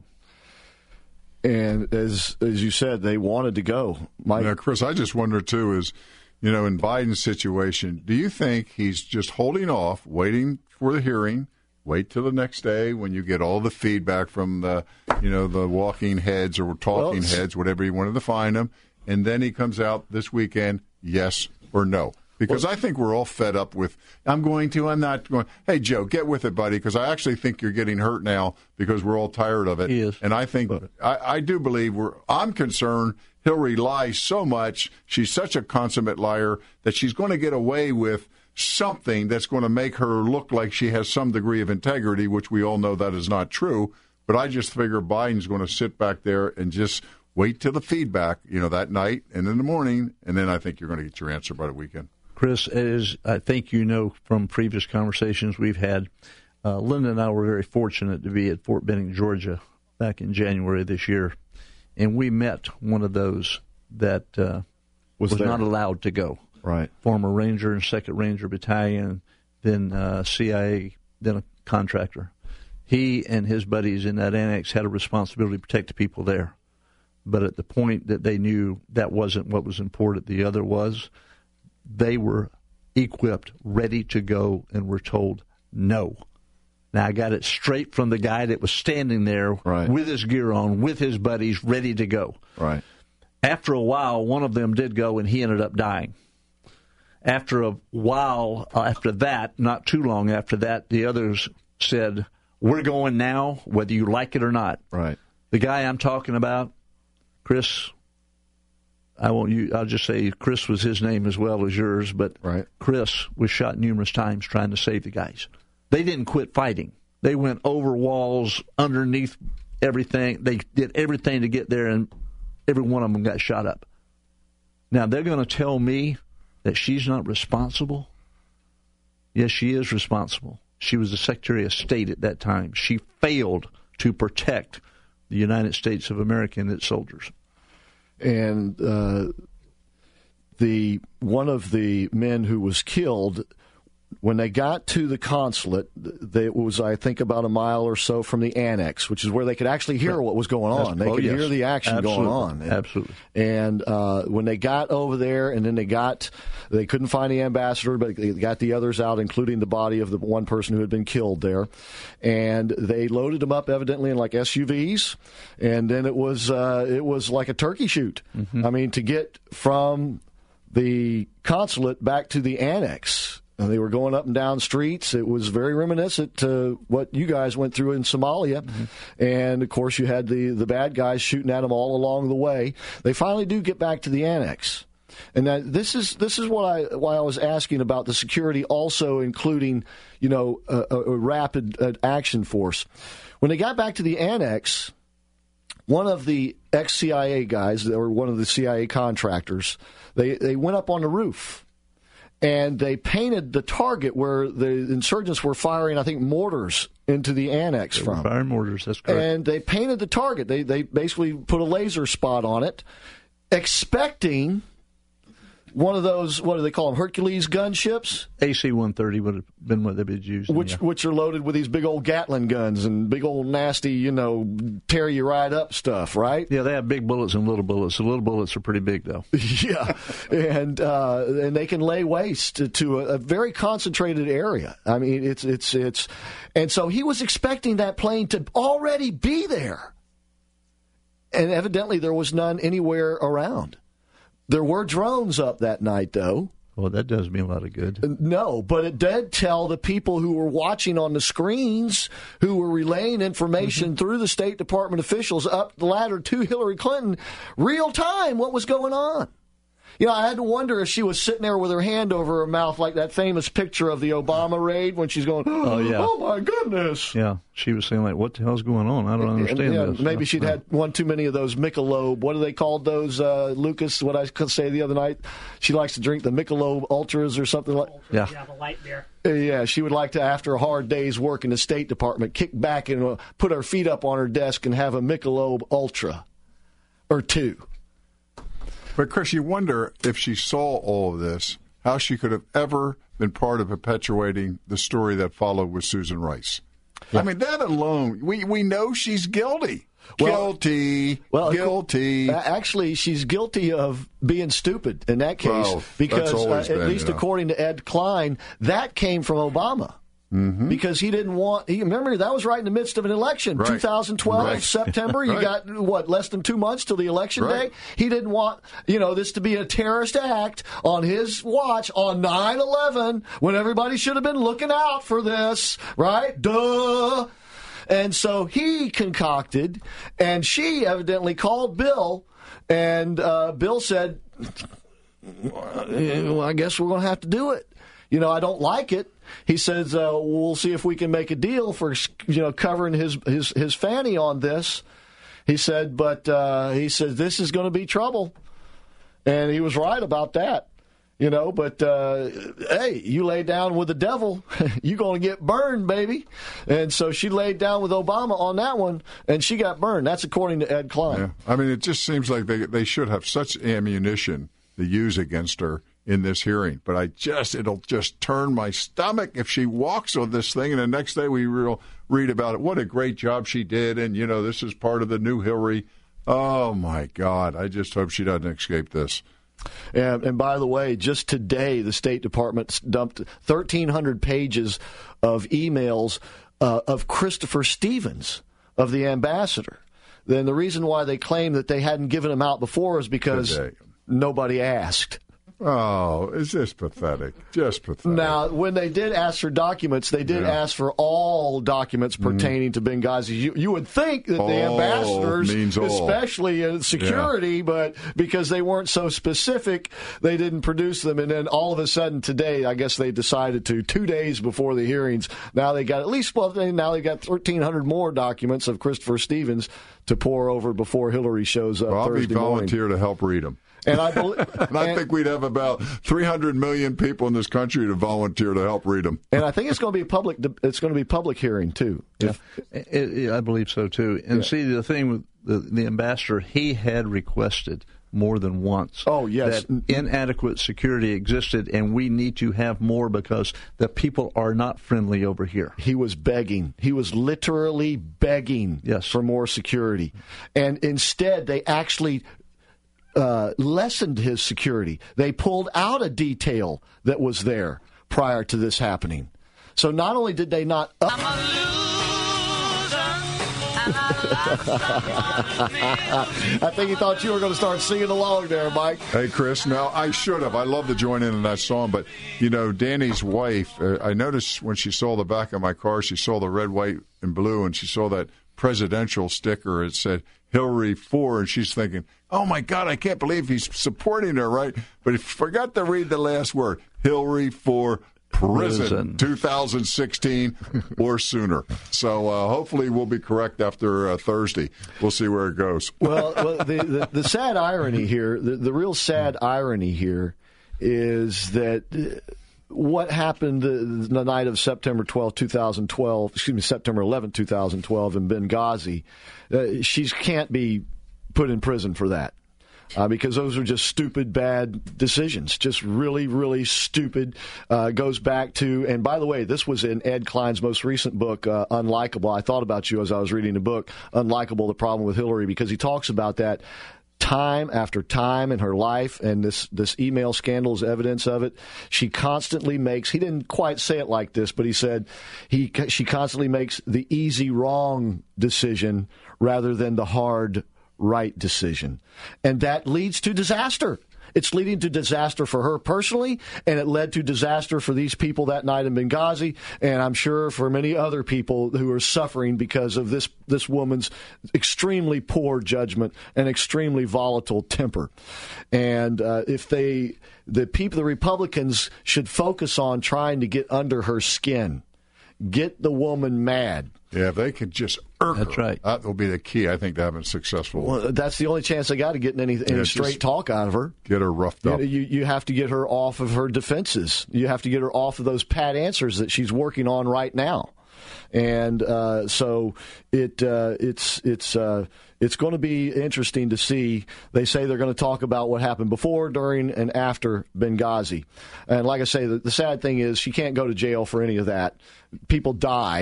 And as as you said, they wanted to go. Mike? Now, Chris, I just wonder, too, is, you know, in Biden's situation, do you think he's just holding off, waiting for the hearing, wait till the next day when you get all the feedback from the, you know, the walking heads or talking Well, heads, whatever you want to define them, and then he comes out this weekend, yes or no. Because well, I think we're all fed up with, I'm going to, I'm not going. Hey, Joe, get with it, buddy, because I actually think you're getting hurt now because we're all tired of it. He is. And I think, I, I do believe, we're. I'm concerned Hillary lies so much, she's such a consummate liar, that she's going to get away with something that's going to make her look like she has some degree of integrity, which we all know that is not true. But I just figure Biden's going to sit back there and just wait till the feedback, you know, that night and in the morning, and then I think you're going to get your answer by the weekend. Chris, as I think you know from previous conversations we've had, uh, Linda and I were very fortunate to be at Fort Benning, Georgia, back in January of this year, and we met one of those that uh, was, was not allowed to go. Right. Former Ranger and Second Ranger Battalion, then uh, C I A, then a contractor. He and his buddies in that annex had a responsibility to protect the people there. But at the point that they knew that wasn't what was important, the other was, they were equipped, ready to go, and were told no. Now, I got it straight from the guy that was standing there right. with his gear on, with his buddies, ready to go. Right. After a while, one of them did go, and he ended up dying. After a while, after that, not too long after that, the others said, we're going now, whether you like it or not. Right. The guy I'm talking about, Chris, I won't use, I'll just say Chris was his name as well as yours, but right. Chris was shot numerous times trying to save the guys. They didn't quit fighting. They went over walls, underneath everything. They did everything to get there, and every one of them got shot up. Now, they're going to tell me that she's not responsible? Yes, she is responsible. She was the Secretary of State at that time. She failed to protect the United States of America and its soldiers. And uh, the one of the men who was killed, when they got to the consulate, they, it was, I think, about a mile or so from the annex, which is where they could actually hear what was going on. They oh, could yes. hear the action Absolutely. going on. And, Absolutely. And uh, when they got over there, and then they got, they couldn't find the ambassador, but they got the others out, including the body of the one person who had been killed there. And they loaded them up, evidently, in like S U Vs. And then it was uh, it was like a turkey shoot. Mm-hmm. I mean, to get from the consulate back to the annex. And they were going up and down streets. It was very reminiscent to what you guys went through in Somalia. Mm-hmm. And, of course, you had the, the bad guys shooting at them all along the way. They finally do get back to the annex. And that, this is this is what I why I was asking about the security, also including, you know, a, a rapid uh, action force. When they got back to the annex, one of the ex-C I A guys, or one of the C I A contractors, they, they went up on the roof. And they painted the target where the insurgents were firing, I think, mortars into the annex they from. Were firing mortars, that's correct. And they painted the target. They they basically put a laser spot on it, expecting one of those, what do they call them, Hercules gunships? A C one thirty would have been what they'd used. Which yeah. which are loaded with these big old Gatling guns and big old nasty, you know, tear you right up stuff, right? Yeah, they have big bullets and little bullets. The little bullets are pretty big, though. Yeah, and uh, and they can lay waste to, to a, a very concentrated area. I mean, it's it's it's, and so he was expecting that plane to already be there, and evidently there was none anywhere around. There were drones up that night, though. Well, that does me a lot of good. No, but it did tell the people who were watching on the screens, who were relaying information mm-hmm. through the State Department officials up the ladder to Hillary Clinton, real time, what was going on. You know, I had to wonder if she was sitting there with her hand over her mouth like that famous picture of the Obama raid when she's going, oh, yeah. oh my goodness. Yeah, she was saying, like, what the hell's going on? I don't understand and, yeah, this. Maybe she'd yeah. had one too many of those Michelob. What do they call those, uh, Lucas, what I could say the other night? She likes to drink the Michelob Ultras or something like that. Yeah, yeah, the light beer. Yeah, she would like to, after a hard day's work in the State Department, kick back and uh, put her feet up on her desk and have a Michelob Ultra or two. But, Chris, you wonder if she saw all of this, how she could have ever been part of perpetuating the story that followed with Susan Rice. Yeah. I mean, that alone, we, we know she's guilty. Well, guilty. Well, guilty. Actually, she's guilty of being stupid in that case, well, because uh, been, at least you know. according to Ed Klein, that came from Obama. Mm-hmm. Because he didn't want, he, remember, that was right in the midst of an election. Right. twenty twelve, Right. September, you Right. got, what, less than two months till the election Right. day? He didn't want, you know, this to be a terrorist act on his watch on nine eleven when everybody should have been looking out for this, right? Duh. And so he concocted, and she evidently called Bill, and uh, Bill said, well, I guess we're going to have to do it. You know, I don't like it. He says, uh, we'll see if we can make a deal for, you know, covering his, his, his fanny on this. He said, but uh, he said, this is going to be trouble. And he was right about that, you know, but, uh, hey, you lay down with the devil, you're going to get burned, baby. And so she laid down with Obama on that one, and she got burned. That's according to Ed Klein. Yeah. I mean, it just seems like they they should have such ammunition to use against her in this hearing. But I just, it'll just turn my stomach if she walks on this thing, and the next day we will read about it. What a great job she did, and, you know, this is part of the new Hillary. Oh, my God. I just hope she doesn't escape this. And, and by the way, just today, the State Department dumped thirteen hundred pages of emails uh, of Christopher Stevens, of the ambassador. Then the reason why they claim that they hadn't given him out before is because Today. nobody asked. Oh, it's just pathetic. Just pathetic. Now, when they did ask for documents, they did Yeah. ask for all documents pertaining to Benghazi. You, you would think that the All ambassadors, means all. especially in security, Yeah. but because they weren't so specific, they didn't produce them. And then all of a sudden today, I guess they decided to, two days before the hearings, now they got at least, well, now they got thirteen hundred more documents of Christopher Stevens to pour over before Hillary shows up Well, I'll Thursday be morning. volunteer to help read them. And I, believe, And I think we'd have about three hundred million people in this country to volunteer to help read them. and I think it's going to be a public. It's going to be public hearing too. Yeah, If- it, it, I believe so too. And Yeah. see, the thing with the, the ambassador, he had requested more than once. Oh, yes. that inadequate security existed, and we need to have more because the people are not friendly over here. He was begging. He was literally begging Yes. for more security, and instead they actually uh, lessened his security. They pulled out a detail that was there prior to this happening. So not only did they not up- I think he thought you were going to start singing along there, Mike. Hey, Chris, now I should have. I'd love to join in on that song, but, you know, Danny's wife, uh, I noticed when she saw the back of my car, she saw the red, white, and blue, and she saw that presidential sticker. It said Hillary for, and she's thinking, oh, my God, I can't believe he's supporting her, right? But he forgot to read the last word, Hillary for prison, Prison. two thousand sixteen or sooner. So uh, hopefully we'll be correct after uh, Thursday. We'll see where it goes. Well, well the, the the sad irony here, the, the real sad irony here, is that uh, what happened the, the night of September twelfth, two thousand twelve, excuse me, September eleventh, two thousand twelve in Benghazi, uh, she can't be put in prison for that. Uh, because those are just stupid, bad decisions. Just really, really stupid. Uh, goes back to, and by the way, this was in Ed Klein's most recent book, uh, Unlikable. I thought about you as I was reading the book, Unlikable, The Problem with Hillary, because he talks about that time after time in her life, and this, this email scandal is evidence of it. She constantly makes, he didn't quite say it like this, but he said he she constantly makes the easy wrong decision rather than the hard right decision. And that leads to disaster. It's leading to disaster for her personally, and it led to disaster for these people that night in Benghazi, and I'm sure for many other people who are suffering because of this, this woman's extremely poor judgment and extremely volatile temper. And uh, if they, the people, the Republicans should focus on trying to get under her skin, get the woman mad. Yeah, if they could just irk That's her, right. that will be the key, I think, to having successful. Well, that's the only chance they got to get any, any Yeah, straight just talk out of her. Get her roughed You, up. know, you you have to get her off of her defenses. You have to get her off of those pat answers that she's working on right now. And uh, so it uh, it's it's uh, it's going to be interesting to see. They say they're going to talk about what happened before, during, and after Benghazi. And like I say, the, the sad thing is she can't go to jail for any of that. People died,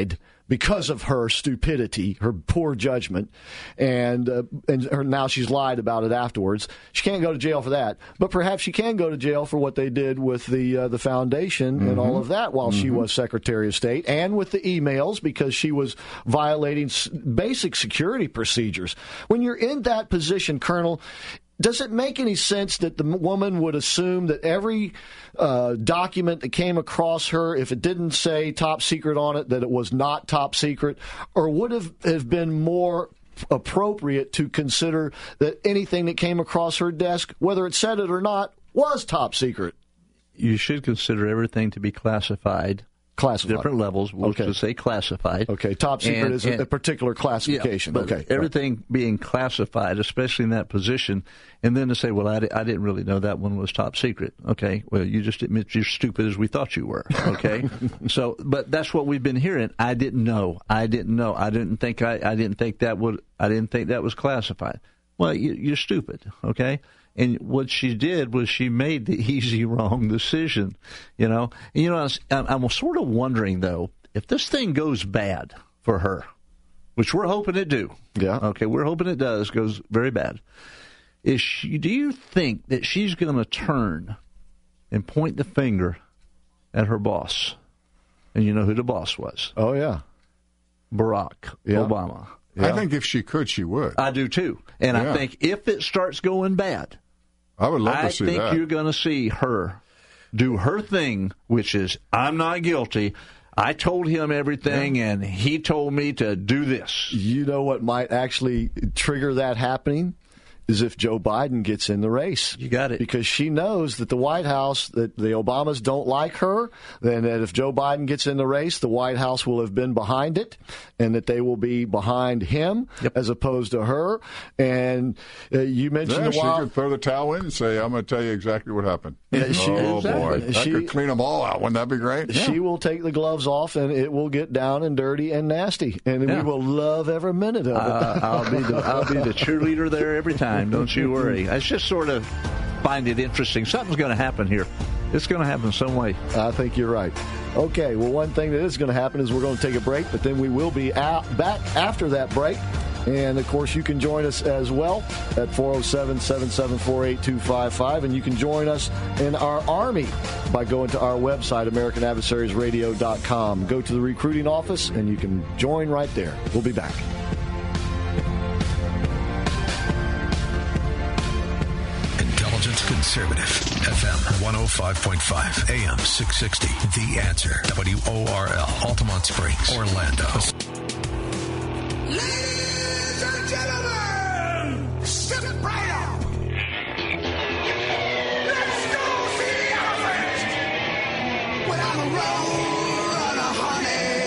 because of her stupidity, her poor judgment, and uh, and her, now she's lied about it afterwards. She can't go to jail for that, but perhaps she can go to jail for what they did with the uh, the foundation mm-hmm. and all of that while mm-hmm. she was Secretary of State, and with the emails, because she was violating s- basic security procedures. When you're in that position, Colonel, does it make any sense that the woman would assume that every uh, document that came across her, if it didn't say top secret on it, that it was not top secret? Or would it have, have been more appropriate to consider that anything that came across her desk, whether it said it or not, was top secret? You should consider everything to be classified. Classified. Different levels. We'll okay. just say classified. Okay. Top secret and, is and, a particular classification. Yeah, okay. Everything right. being classified, especially in that position, and then to say, well, I, di- I didn't really know that one was top secret. Okay. Well, you just admit you're stupid as we thought you were. Okay. so, but that's what we've been hearing. I didn't know. I didn't know. I didn't think. I, I didn't think that would. I didn't think that was classified. Well, you, you're stupid. Okay. And what she did was she made the easy, wrong decision, you know. And, you know, I was, I'm sort of wondering, though, if this thing goes bad for her, which we're hoping it do. Yeah. Okay, we're hoping it does, goes very bad. Is she, do you think that she's going to turn and point the finger at her boss? And you know who the boss was? Oh, yeah. Barack yeah. Obama. Yeah. I think if she could, she would. I do, too. And yeah. I think if it starts going bad, I would love I to see think that. You're going to see her do her thing, which is, I'm not guilty. I told him everything, yeah. and he told me to do this. You know what might actually trigger that happening? Is if Joe Biden gets in the race. You got it. Because she knows that the White House, that the Obamas don't like her, then that if Joe Biden gets in the race, the White House will have been behind it, and that they will be behind him yep. as opposed to her. And uh, you mentioned yeah, a while. She could throw the towel in and say, I'm going to tell you exactly what happened. Yeah, she, oh, exactly. boy. That she, could clean them all out. Wouldn't that be great? She yeah. will take the gloves off, and it will get down and dirty and nasty. And yeah. we will love every minute of it. Uh, I'll be the, I'll be the cheerleader there every time. Don't you worry. I just sort of find it interesting. Something's going to happen here. It's going to happen some way. I think you're right. Okay, well, one thing that is going to happen is we're going to take a break, but then we will be out, back after that break. And, of course, you can join us as well at four oh seven, seven seven four, eight two five five. And you can join us in our Army by going to our website, American Adversaries Radio dot com. Go to the recruiting office, and you can join right there. We'll be back. Conservative, F M one oh five point five, A M six sixty. The Answer, W O R L, Altamont Springs, Orlando. Ladies and gentlemen, step right up. Let's go see the elephant. When I'm a roll on a honey.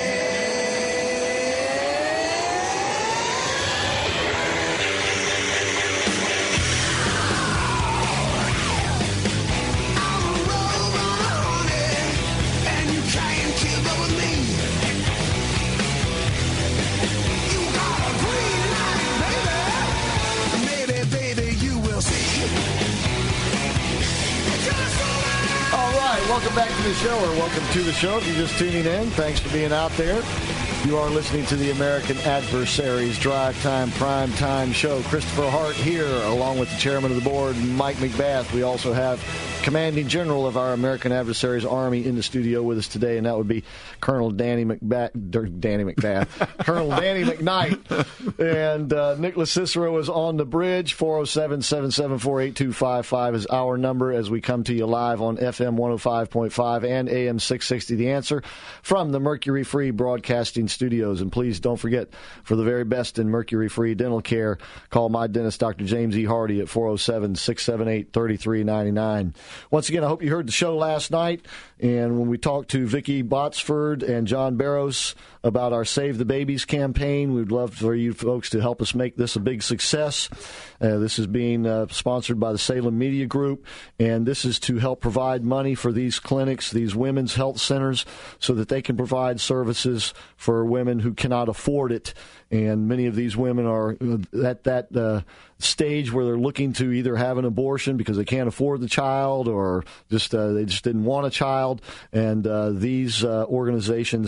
Welcome back to the show, or welcome to the show if you're just tuning in. Thanks for being out there. You are listening to the American Adversaries Drive Time Prime Time Show. Christopher Hart here, along with the chairman of the board, Mike McBath. We also have commanding general of our American Adversaries Army in the studio with us today, and that would be Colonel Danny McBath, Danny McBath, Colonel Danny McKnight, and uh, Nicholas Cicero is on the bridge. four oh seven, seven seven four, eight two five five is our number as we come to you live on F M one oh five point five and A M six sixty. The Answer from the Mercury Free Broadcasting Studios. And please don't forget, for the very best in Mercury Free dental care, call my dentist, Doctor James E. Hardy, at four oh seven, six seven eight, three three nine nine. Once again, I hope you heard the show last night, and when we talked to Vicki Botsford and John Barros about our Save the Babies campaign, we'd love for you folks to help us make this a big success. Uh, this is being uh, sponsored by the Salem Media Group, and this is to help provide money for these clinics, these women's health centers, so that they can provide services for women who cannot afford it. And many of these women are at that uh, stage where they're looking to either have an abortion because they can't afford the child, or just uh, they just didn't want a child. And uh, these uh, organizations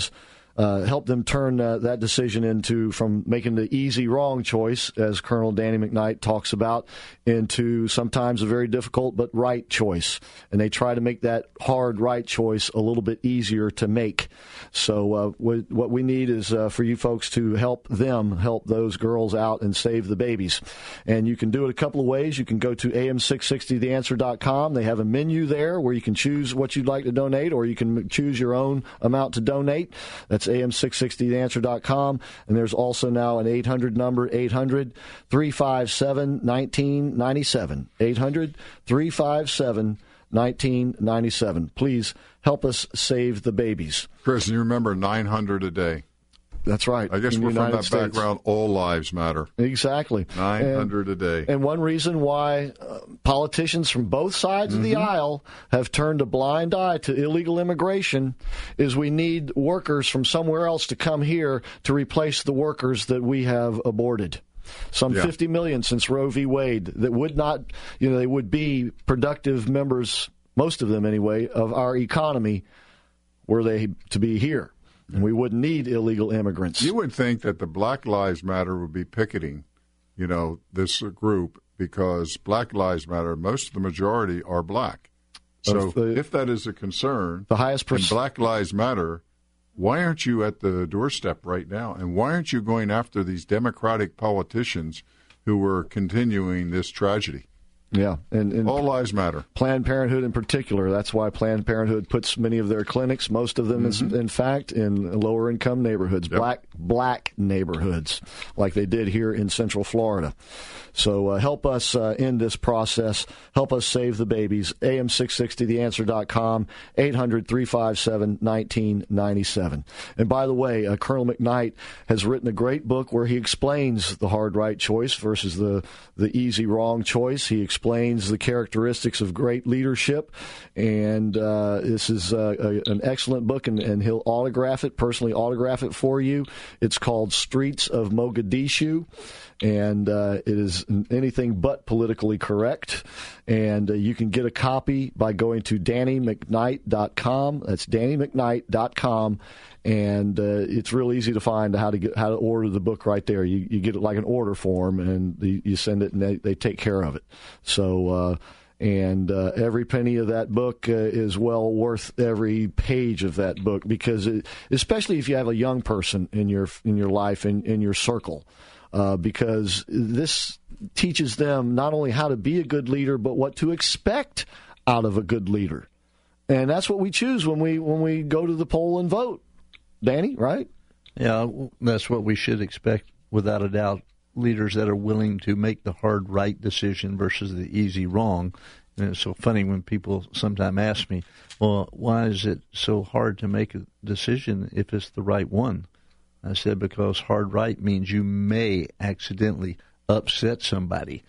uh, help them turn uh, that decision into from making the easy wrong choice, as Colonel Danny McKnight talks about, into sometimes a very difficult but right choice. And they try to make that hard right choice a little bit easier to make. So uh, what, what we need is uh, for you folks to help them, help those girls out and save the babies. And you can do it a couple of ways. You can go to A M six sixty the answer dot com. They have a menu there where you can choose what you'd like to donate, or you can choose your own amount to donate. That's A M six sixty the answer dot com. And there's also now an eight hundred number, eight hundred, three five seven, nineteen ninety-seven. eight hundred, three five seven, nineteen ninety-seven. Please help us save the babies. Chris, you remember nine hundred a day. That's right. I guess we're from that States. background. All lives matter. Exactly. nine hundred and, a day. And one reason why uh, politicians from both sides mm-hmm. of the aisle have turned a blind eye to illegal immigration is we need workers from somewhere else to come here to replace the workers that we have aborted. Some yeah. fifty million since Roe v. Wade that would not, you know, they would be productive members, most of them anyway, of our economy were they to be here. And we wouldn't need illegal immigrants. You would think that the Black Lives Matter would be picketing, you know, this group, because Black Lives Matter, most of the majority are black. So the, if that is a concern, the highest pers- and Black Lives Matter, why aren't you at the doorstep right now? And why aren't you going after these Democratic politicians who are continuing this tragedy? Yeah, and, and all lives matter. Planned Parenthood in particular. That's why Planned Parenthood puts many of their clinics, most of them, mm-hmm. is, in fact, in lower income neighborhoods, yep. black black neighborhoods, like they did here in Central Florida. So uh, help us uh, end this process. Help us save the babies. A M six sixty the answer dot com, eight hundred, three five seven, nineteen ninety-seven. And by the way, uh, Colonel McKnight has written a great book where he explains the hard right choice versus the, the easy wrong choice. He explains the characteristics of great leadership. And uh, this is uh, a, an excellent book, and, and he'll autograph it, personally autograph it for you. It's called Streets of Mogadishu. And uh, it is anything but politically correct. And uh, you can get a copy by going to danny mcknight dot com. That's danny mcknight dot com. And uh, it's real easy to find how to get how to order the book right there. You, you get it like an order form, and the, you send it, and they, they take care of it. So, uh, and uh, every penny of that book uh, is well worth every page of that book, because it, especially if you have a young person in your in your life, in, in your circle. Uh, because this teaches them not only how to be a good leader, but what to expect out of a good leader. And that's what we choose when we when we go to the poll and vote. Danny, right? Yeah, that's what we should expect, without a doubt. Leaders that are willing to make the hard right decision versus the easy wrong. And it's so funny when people sometimes ask me, well, why is it so hard to make a decision if it's the right one? I said, because hard right means you may accidentally upset somebody.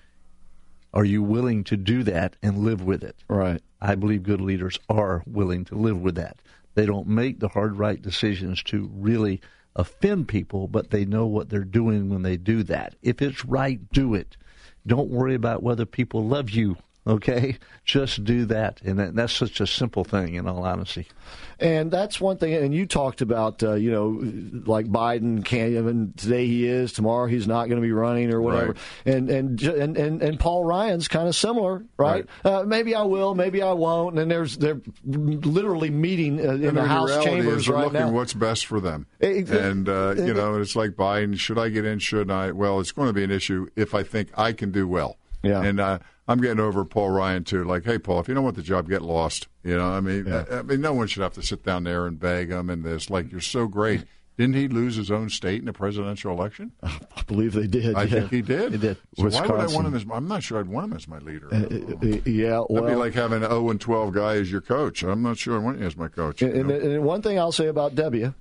Are you willing to do that and live with it? Right. I believe good leaders are willing to live with that. They don't make the hard right decisions to really offend people, but they know what they're doing when they do that. If it's right, do it. Don't worry about whether people love you. Okay, just do that, and that's such a simple thing, in all honesty. And that's one thing. And you talked about, uh, you know, like Biden can't. I mean, today he is, tomorrow he's not going to be running or whatever. Right. And, and and and and Paul Ryan's kind of similar, right? right. Uh, maybe I will, maybe I won't. And then there's they're literally meeting uh, in and the House chambers is they're right looking now. What's best for them. It, it, and uh, you know, it's like Biden. Should I get in? Shouldn't I? Well, it's going to be an issue if I think I can do well. Yeah. And uh, I'm getting over Paul Ryan, too. Like, hey, Paul, if you don't want the job, get lost. You know, I mean, yeah. I, I mean, no one should have to sit down there and beg him and this. Like, you're so great. Didn't he lose his own state in the presidential election? I believe they did. I yeah. think he did. He did. So why would I want him as? I'm not sure I'd want him as my leader. Uh, uh, yeah, well, that'd be like having an oh and twelve guy as your coach. I'm not sure I want you as my coach. And, and, and one thing I'll say about W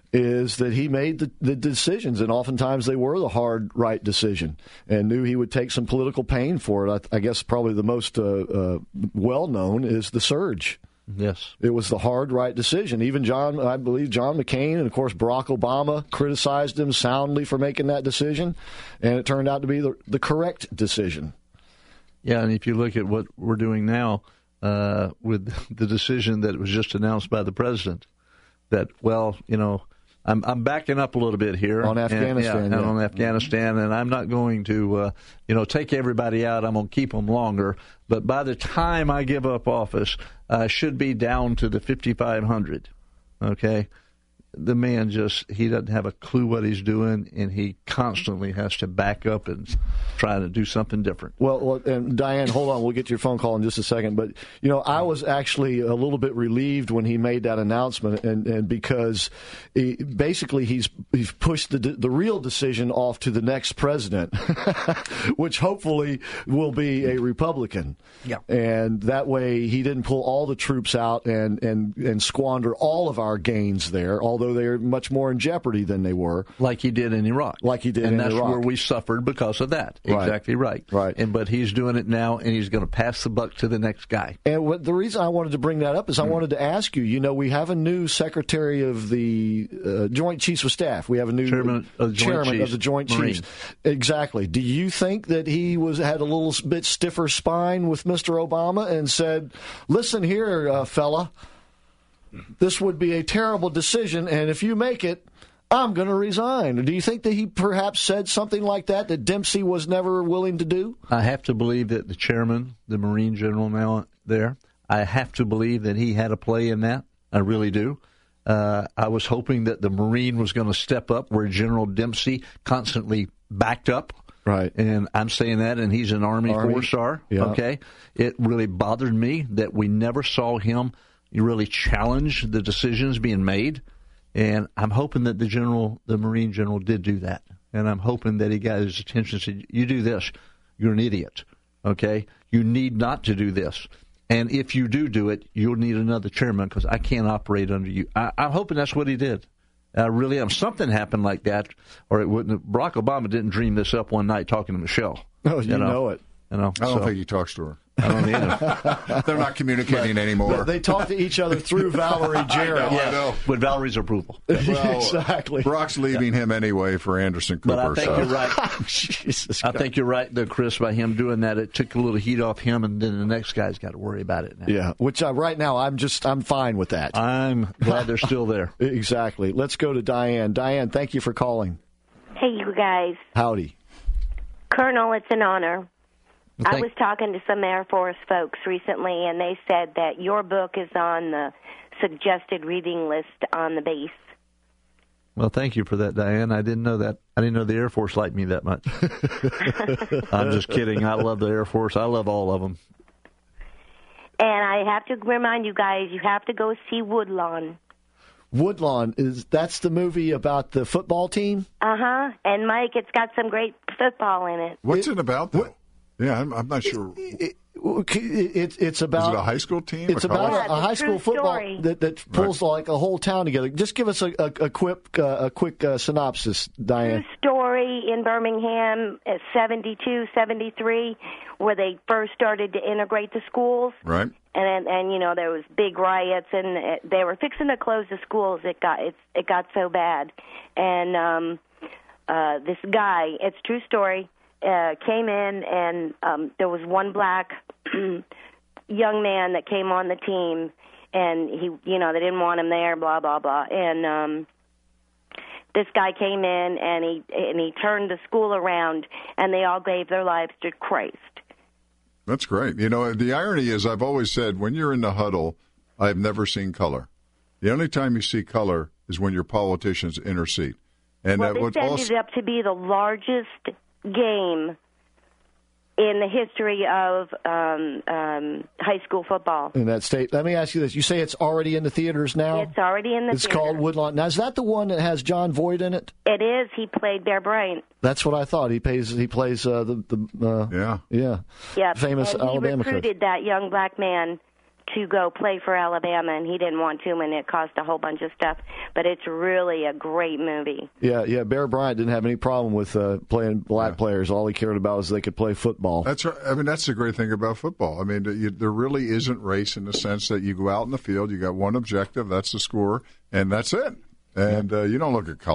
is that he made the, the decisions, and oftentimes they were the hard right decision, and knew he would take some political pain for it. I, I guess probably the most uh, uh, well-known is the surge. Yes. It was the hard right decision. Even John, I believe John McCain and, of course, Barack Obama criticized him soundly for making that decision, and it turned out to be the, the correct decision. Yeah, and if you look at what we're doing now uh, with the decision that was just announced by the president, that, well, you know, I'm, I'm backing up a little bit here on Afghanistan, and, yeah, yeah. and on Afghanistan, and I'm not going to, uh, you know, take everybody out. I'm going to keep them longer. But by the time I give up office, I should be down to the fifty-five hundred. Okay. The man just, he doesn't have a clue what he's doing, and he constantly has to back up and try to do something different. Well, well, and Diane, hold on. We'll get to your phone call in just a second. But, you know, I was actually a little bit relieved when he made that announcement, and, and because he, basically he's he's pushed the the real decision off to the next president, which hopefully will be a Republican. Yeah. And that way he didn't pull all the troops out and, and, and squander all of our gains there, all although they're much more in jeopardy than they were. Like he did in Iraq. Like he did and in Iraq. And that's where we suffered because of that. Right. Exactly right. Right. And But he's doing it now, and he's going to pass the buck to the next guy. And what, the reason I wanted to bring that up is I mm. wanted to ask you, you know, we have a new Secretary of the uh, Joint Chiefs of Staff. We have a new Chairman of the Joint Chairman Chiefs. Of the Joint Marine. Chiefs. Exactly. Do you think that he was had a little bit stiffer spine with Mister Obama and said, listen here, uh, fella, this would be a terrible decision, and if you make it, I'm going to resign. Do you think that he perhaps said something like that that Dempsey was never willing to do? I have to believe that the chairman, the Marine general now there, I have to believe that he had a play in that. I really do. Uh, I was hoping that the Marine was going to step up where General Dempsey constantly backed up. Right. And I'm saying that, and he's an Army, Army. four-star. Yeah. Okay. It really bothered me that we never saw him really challenge the decisions being made. And I'm hoping that the general, the Marine general, did do that. And I'm hoping that he got his attention and said, you do this, you're an idiot. Okay? You need not to do this. And if you do do it, you'll need another chairman because I can't operate under you. I, I'm hoping that's what he did. I really am. Something happened like that, or it wouldn't. Barack Obama didn't dream this up one night talking to Michelle. Oh, you, you know? know it. You know, I don't so. think he talks to her. I don't either. They're not communicating but, anymore. But they talk to each other through Valerie Jarrett. I know, I know. With Valerie's approval. Well, exactly. Brock's leaving yeah. him anyway for Anderson Cooper. But I think so. you're right. Jesus I God. think you're right, though, Chris, by him doing that. It took a little heat off him, and then the next guy's got to worry about it now. Yeah, which uh, right now I'm just I'm fine with that. I'm glad they're still there. Exactly. Let's go to Diane. Diane, thank you for calling. Hey, you guys. Howdy. Colonel, it's an honor. Thank- I was talking to some Air Force folks recently, and they said that your book is on the suggested reading list on the base. Well, thank you for that, Diane. I didn't know that. I didn't know the Air Force liked me that much. I'm just kidding. I love the Air Force. I love all of them. And I have to remind you guys, you have to go see Woodlawn. Woodlawn, is that's the movie about the football team? Uh-huh. And, Mike, it's got some great football in it. What's it, it about, though? What, yeah, I'm, I'm not sure. It, it, it, it's about... Is it a high school team? It's about yeah, a, a high school football story. that, that pulls right. like a whole town together. Just give us a, a, a quick, uh, a quick uh, synopsis, Diane. True story in Birmingham, at seventy-two, seventy-three, where they first started to integrate the schools. Right. And, and you know, there was big riots, and they were fixing to close the schools. It got it, it got so bad. And um, uh, this guy, it's a true story, uh, came in, and um, there was one black young man that came on the team, and he, you know, they didn't want him there, blah, blah, blah. And um, this guy came in, and he and he turned the school around, and they all gave their lives to Christ. That's great. You know, the irony is I've always said when you're in the huddle, I've never seen color. The only time you see color is when your politicians intercede. And well, that this ended also... up to be the largest game in the history of um, um, high school football. In that state. Let me ask you this. You say it's already in the theaters now? It's already in the It's theater. called Woodlawn. Now, is that the one that has John Voight in it? It is. He played Bear Bryant. That's what I thought. He plays. He plays uh, the the uh, yeah yeah yeah famous and he Alabama recruited coach. that young black man to go play for Alabama, and he didn't want to, and it cost a whole bunch of stuff. But it's really a great movie. Yeah, yeah. Bear Bryant didn't have any problem with uh, playing black yeah. players. All he cared about was they could play football. That's right. I mean, that's the great thing about football. I mean, you, there really isn't race in the sense that you go out in the field, you got one objective, that's the score, and that's it. And uh, you don't look at color.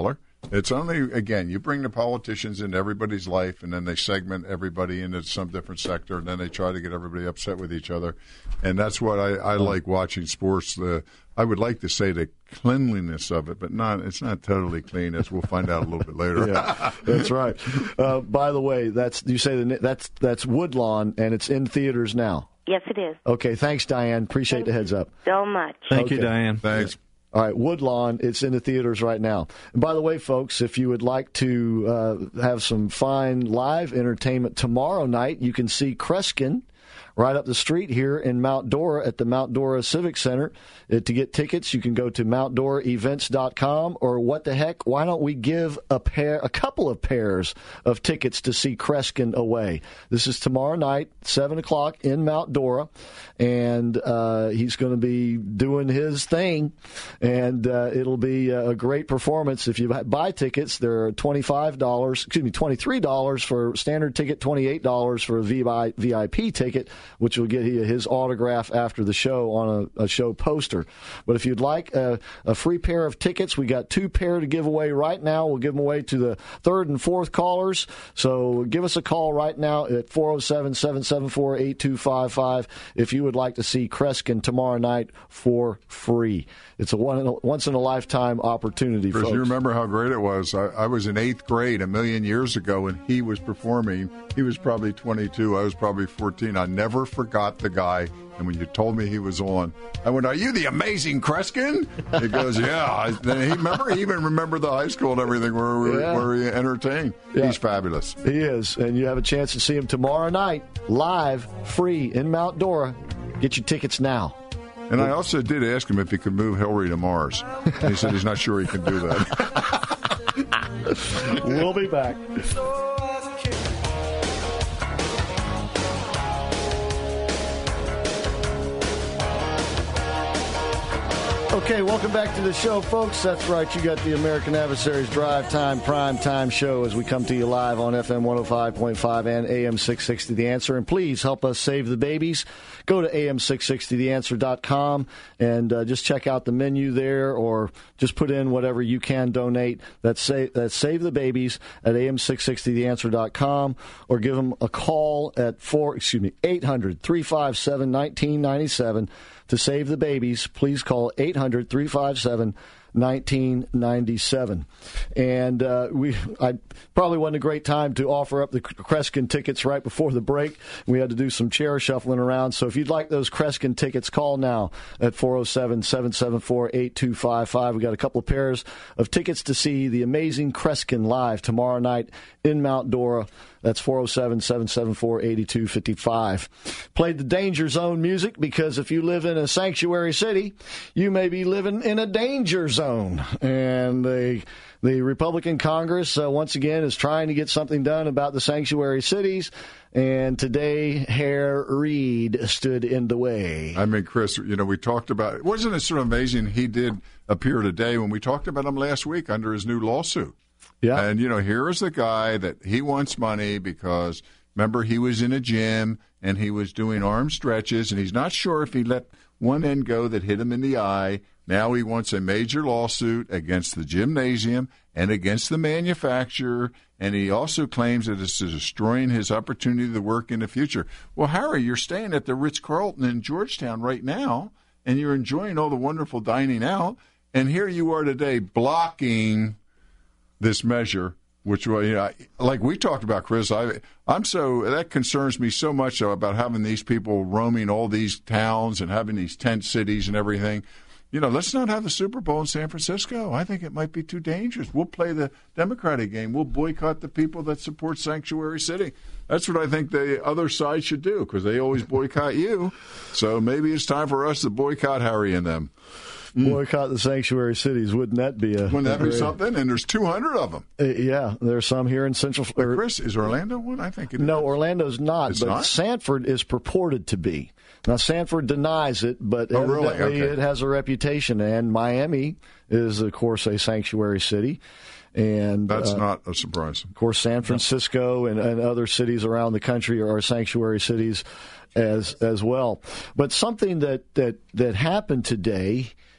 It's only, again, you bring the politicians into everybody's life, and then they segment everybody into some different sector, and then they try to get everybody upset with each other. And that's what I, I like watching sports. The I would like to say the cleanliness of it, but not it's not totally clean, as we'll find out a little bit later. Yeah, that's right. Uh, by the way, that's you say the, that's that's Woodlawn, and it's in theaters now. Yes, it is. Okay, thanks, Diane. Appreciate Thank the heads up. So much. Thank Okay. you, Diane. Thanks. All right, Woodlawn, it's in the theaters right now. And by the way, folks, if you would like to uh, have some fine live entertainment tomorrow night, you can see Kreskin right up the street here in Mount Dora at the Mount Dora Civic Center. Uh, to get tickets, you can go to mount dora events dot com, or what the heck, why don't we give a pair, a couple of pairs of tickets to see Kreskin away? This is tomorrow night, seven o'clock in Mount Dora, and uh, he's going to be doing his thing, and uh, it'll be a great performance. If you buy tickets, they're twenty-five dollars, excuse me, twenty-three dollars for standard ticket, twenty-eight dollars for a V I P ticket, which will get you his autograph after the show on a, a show poster. But if you'd like a, a free pair of tickets, we got two pair to give away right now. We'll give them away to the third and fourth callers. So give us a call right now at four oh seven, seven seven four, eight two five five if you would like to see Kreskin tomorrow night for free. It's a one in a, once in a lifetime opportunity, Chris, folks. you remember how great it was. I, I was in eighth grade a million years ago, and he was performing. He was probably twenty-two. I was probably fourteen. I never forgot the guy. And when you told me he was on, I went, "Are you the amazing Kreskin?" He goes, "Yeah." I, then he remember he even remembered the high school and everything where we Yeah. where we entertained. Yeah. He's fabulous. He is, and you have a chance to see him tomorrow night, live, free, in Mount Dora. Get your tickets now. And I also did ask him if he could move Hillary to Mars. And he said he's not sure he can do that. We'll be back. Okay, welcome back to the show, folks. That's right. You got the American Adversaries Drive Time Prime Time Show as we come to you live on F M one oh five point five and A M six sixty The Answer. And please help us save the babies. Go to A M six sixty the answer dot com and uh, just check out the menu there, or just put in whatever you can donate. That's save, that's save the babies at A M six sixty the answer dot com, or give them a call at four, excuse me, eight hundred, three five seven, one nine nine seven. To save the babies, please call eight hundred, three five seven, nineteen ninety-seven. And uh, we, I probably wasn't a great time to offer up the Kreskin tickets right before the break. We had to do some chair shuffling around. So if you'd like those Kreskin tickets, call now at four oh seven, seven seven four, eight two five five. We got a couple of pairs of tickets to see the amazing Kreskin live tomorrow night in Mount Dora. That's four oh seven, seven seven four, eight two five five. Played the Danger Zone music because if you live in a sanctuary city, you may be living in a danger zone. And the the Republican Congress, uh, once again, is trying to get something done about the sanctuary cities. And today, Harry Reid stood in the way. I mean, Chris, you know, we talked about it. Wasn't it sort of amazing he did appear today when we talked about him last week under his new lawsuit? Yeah. And, you know, here is the guy that he wants money because, remember, he was in a gym and he was doing arm stretches, and he's not sure if he let one end go that hit him in the eye. Now he wants a major lawsuit against the gymnasium and against the manufacturer, and he also claims that it's destroying his opportunity to work in the future. Well, Harry, you're staying at the Ritz-Carlton in Georgetown right now, and you're enjoying all the wonderful dining out, and here you are today blocking this measure, which, well, you know, like we talked about, Chris, I, I'm so, that concerns me so much about having these people roaming all these towns and having these tent cities and everything. You know, let's not have the Super Bowl in San Francisco. I think it might be too dangerous. We'll play the Democratic game. We'll boycott the people that support Sanctuary City. That's what I think the other side should do, because they always boycott you. So maybe it's time for us to boycott Harry and them. Boycott the sanctuary cities. Wouldn't that be a... Wouldn't that be great, something? And there's two hundred of them. Uh, yeah, there's some here in Central... But Chris, is Orlando one? I think it no, is. Orlando's not, It's but not? Sanford is purported to be. Now, Sanford denies it, but Oh, really? evidently Okay. it has a reputation. And Miami is, of course, a sanctuary city. And That's uh, not a surprise. of course, San Francisco and, and other cities around the country are sanctuary cities as as well. But something that, that, that happened today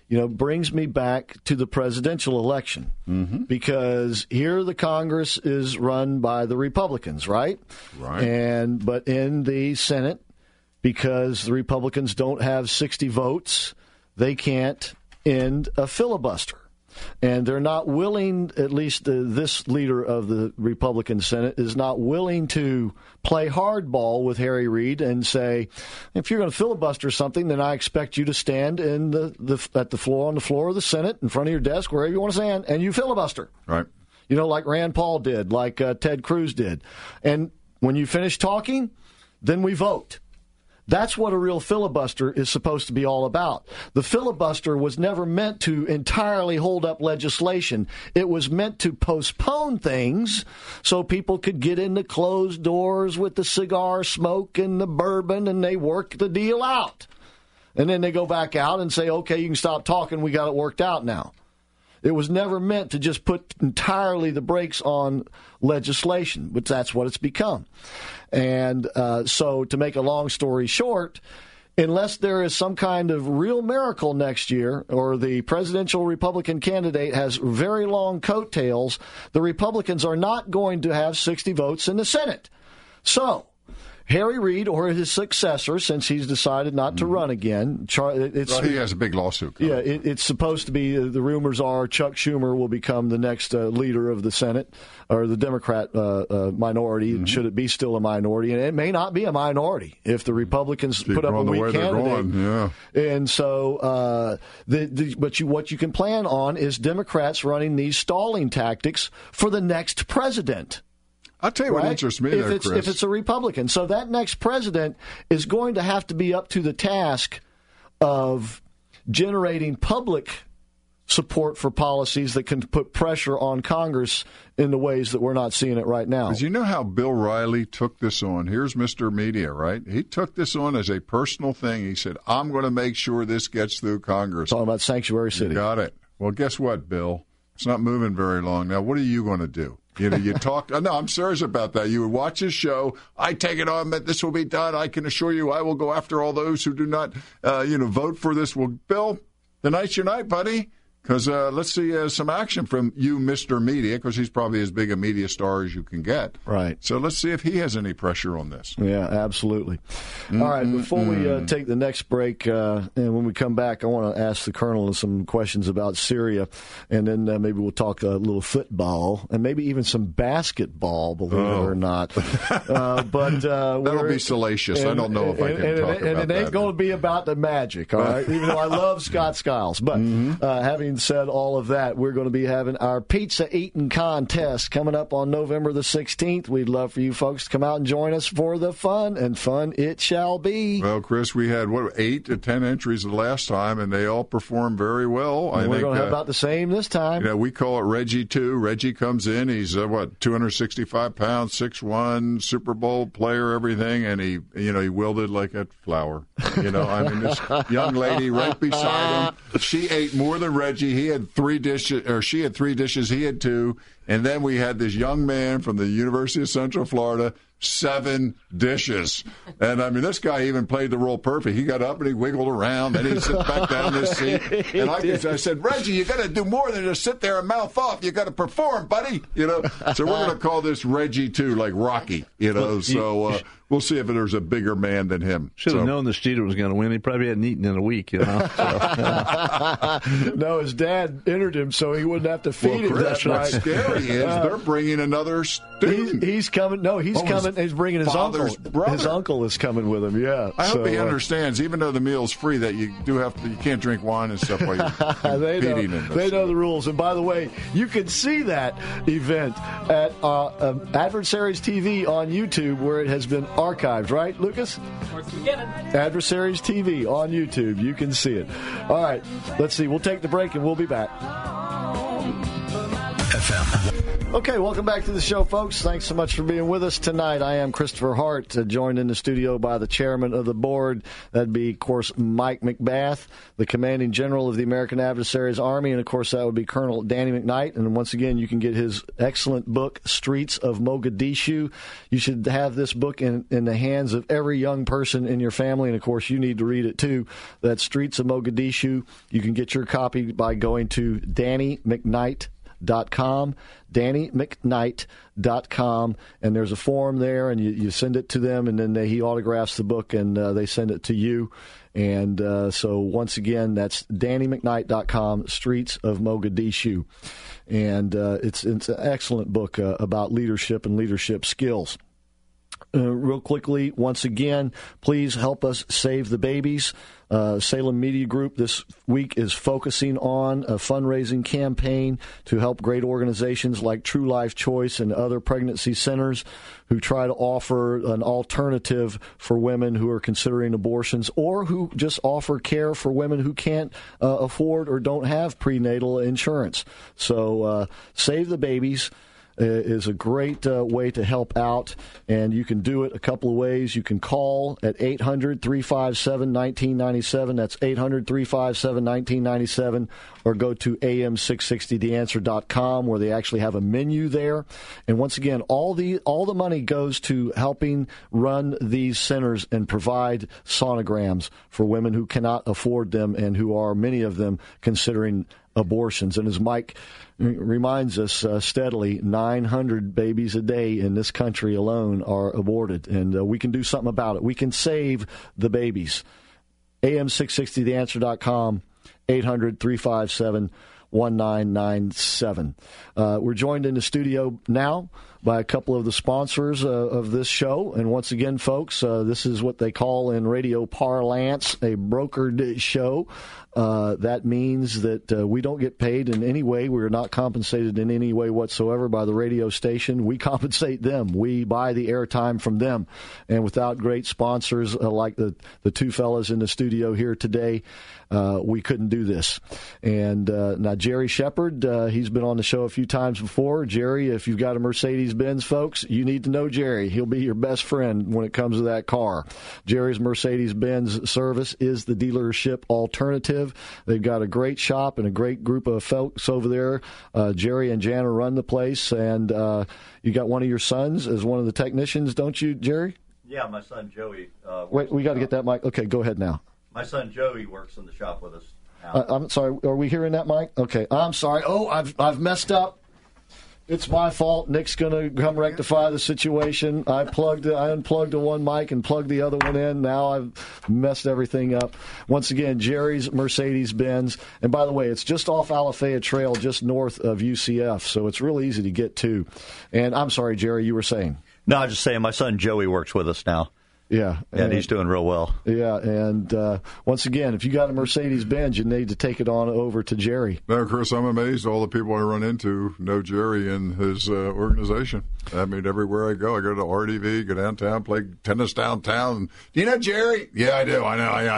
you know, brings me back to the presidential election, mm-hmm. because here the Congress is run by the Republicans, right? Right. And but in the Senate, because the Republicans don't have sixty votes, they can't end a filibuster. And they're not willing, at least uh, this leader of the Republican Senate is not willing to play hardball with Harry Reid and say, if you're going to filibuster something, then I expect you to stand in the, the at the floor on the floor of the Senate, in front of your desk, wherever you want to stand, and you filibuster. Right. You know, like Rand Paul did, like uh, Ted Cruz did. And when you finish talking, then we vote. That's what a real filibuster is supposed to be all about. The filibuster was never meant to entirely hold up legislation. It was meant to postpone things so people could get into closed doors with the cigar smoke and the bourbon, and they work the deal out. And then they go back out and say, okay, you can stop talking. We got it worked out now. It was never meant to just put entirely the brakes on legislation, but that's what it's become. And uh, so to make a long story short, unless there is some kind of real miracle next year or the presidential Republican candidate has very long coattails, the Republicans are not going to have sixty votes in the Senate. So Harry Reid or his successor, since he's decided not to run again. Char- it's, well, he has a big lawsuit coming. Yeah, it, it's supposed to be, uh, the rumors are Chuck Schumer will become the next uh, leader of the Senate, or the Democrat uh, uh, minority, mm-hmm. should it be still a minority. And it may not be a minority if the Republicans Keep put up a weak candidate. Yeah. And so, uh, the, the, but you, what you can plan on is Democrats running these stalling tactics for the next president. I'll tell you right? what interests me if there, it's, Chris. If it's a Republican. So that next president is going to have to be up to the task of generating public support for policies that can put pressure on Congress in the ways that we're not seeing it right now. Because you know how Bill Riley took this on? Here's Mister Media, right? He took this on as a personal thing. He said, I'm going to make sure this gets through Congress. Talking about Sanctuary City. You got it. Well, guess what, Bill? It's not moving very long. Now, what are you going to do? You know, you talk. No, I'm serious about that. You would watch his show. I take it on that this will be done. I can assure you I will go after all those who do not, uh, you know, vote for this. Well, Bill, the night's your night, buddy. Because uh, let's see uh, some action from you, Mister Media, because he's probably as big a media star as you can get. Right. So let's see if he has any pressure on this. Yeah, absolutely. Mm-hmm. All right, before we uh, take the next break, uh, and when we come back, I want to ask the Colonel some questions about Syria, and then uh, maybe we'll talk a little football, and maybe even some basketball, believe oh. it or not. uh, but uh, That'll be salacious. And, I don't know if and, I can and, talk and, about that. And it ain't going to be about the Magic, all right, even though I love Scott Skiles. But mm-hmm. uh, having said all of that, we're going to be having our pizza eating contest coming up on November the sixteenth. We'd love for you folks to come out and join us for the fun, and fun it shall be. Well, Chris, we had, what, eight to ten entries the last time, and they all performed very well. And I we're think, going to have uh, about the same this time. You know, we call it Reggie two. Reggie comes in. He's, uh, what, two hundred sixty-five pounds, six one, Super Bowl player, everything, and he, you know, he wilted like a flower. You know, I mean, this young lady right beside him, she ate more than Reggie. He had three dishes, or she had three dishes, he had two, and then we had this young man from the University of Central Florida, seven dishes. And, I mean, this guy even played the role perfect. He got up and he wiggled around, then he sit back down in his seat. And I, I said, Reggie, you got to do more than just sit there and mouth off. You got to perform, buddy. You know, so we're going to call this Reggie two, like Rocky, you know, so uh, we'll see if there's a bigger man than him. Should have so. known the Steeler was going to win. He probably hadn't eaten in a week, you know. So, yeah. No, his dad entered him so he wouldn't have to feed well, him Chris, that what's night. scary is uh, they're bringing another student. He's, he's coming. No, he's oh, coming. He's bringing his uncle. Brother. His uncle is coming with him. Yeah. I so, hope he uh, understands, even though the meal's free, that you do have to. You can't drink wine and stuff while you're they competing know, in this. They know the rules. And by the way, you can see that event at uh, um, Adversaries T V on YouTube, where it has been archived. Right, Lucas? Adversaries T V on YouTube. You can see it. All right. Let's see. We'll take the break and we'll be back. F M. Okay, welcome back to the show, folks. Thanks so much for being with us tonight. I am Christopher Hart, uh, joined in the studio by the chairman of the board. That'd be, of course, Mike McBath, the commanding general of the American Adversaries Army, and, of course, that would be Colonel Danny McKnight. And once again, you can get his excellent book, Streets of Mogadishu. You should have this book in, in the hands of every young person in your family, and, of course, you need to read it, too. That's Streets of Mogadishu. You can get your copy by going to Danny McKnight dot com, Danny McKnight dot com, and there's a form there, and you, you send it to them, and then they, he autographs the book, and uh, they send it to you. And uh, so once again, that's Danny McKnight dot com, Streets of Mogadishu. And uh, it's, it's an excellent book uh, about leadership and leadership skills. Uh, real quickly, once again, please help us save the babies. Uh, Salem Media Group this week is focusing on a fundraising campaign to help great organizations like True Life Choice and other pregnancy centers who try to offer an alternative for women who are considering abortions or who just offer care for women who can't uh, afford or don't have prenatal insurance. So uh, save the babies is a great uh, way to help out, and you can do it a couple of ways. You can call at eight hundred, three five seven, one nine nine seven. That's eight hundred, three five seven, one nine nine seven, or go to A M six sixty the answer dot com where they actually have a menu there. And once again, all the all the money goes to helping run these centers and provide sonograms for women who cannot afford them and who are, many of them, considering abortions. And as Mike reminds us uh, steadily, nine hundred babies a day in this country alone are aborted, and uh, we can do something about it. We can save the babies. A M six sixty the answer dot com, eight hundred, three five seven, one nine nine seven. Uh, we're joined in the studio now by a couple of the sponsors uh, of this show. And once again, folks, uh, this is what they call in radio parlance a brokered show. Uh, that means that uh, we don't get paid in any way. We're not compensated in any way whatsoever by the radio station. We compensate them. We buy the airtime from them. And without great sponsors uh, like the, the two fellas in the studio here today, uh, we couldn't do this. And uh, now Jerry Shepard, uh, he's been on the show a few times before. Jerry, if you've got a Mercedes-Benz, folks, you need to know Jerry. He'll be your best friend when it comes to that car. Jerry's Mercedes-Benz service is the dealership alternative. They've got a great shop and a great group of folks over there. Uh, Jerry and Jana run the place, and uh, you got one of your sons as one of the technicians, don't you, Jerry? Yeah, my son Joey. Uh, Wait, we got to get that mic. Okay, go ahead now. My son Joey works in the shop with us now. Uh, I'm sorry. Are we hearing that, Mike? Okay, I'm sorry. Oh, I've I've messed up. It's my fault. Nick's going to come rectify the situation. I plugged, I unplugged the one mic and plugged the other one in. Now I've messed everything up. Once again, Jerry's Mercedes-Benz. And by the way, it's just off Alafaya Trail, just north of U C F, so it's real easy to get to. And I'm sorry, Jerry, you were saying? No, I was just saying my son Joey works with us now. Yeah. And, and he's doing real well. Yeah, and uh, once again, if you got a Mercedes-Benz, you need to take it on over to Jerry. Now, Chris, I'm amazed all the people I run into know Jerry and his uh, organization. I mean, everywhere I go, I go to R D V, go downtown, play tennis downtown. Do you know Jerry? Yeah, I do. I know. Yeah, I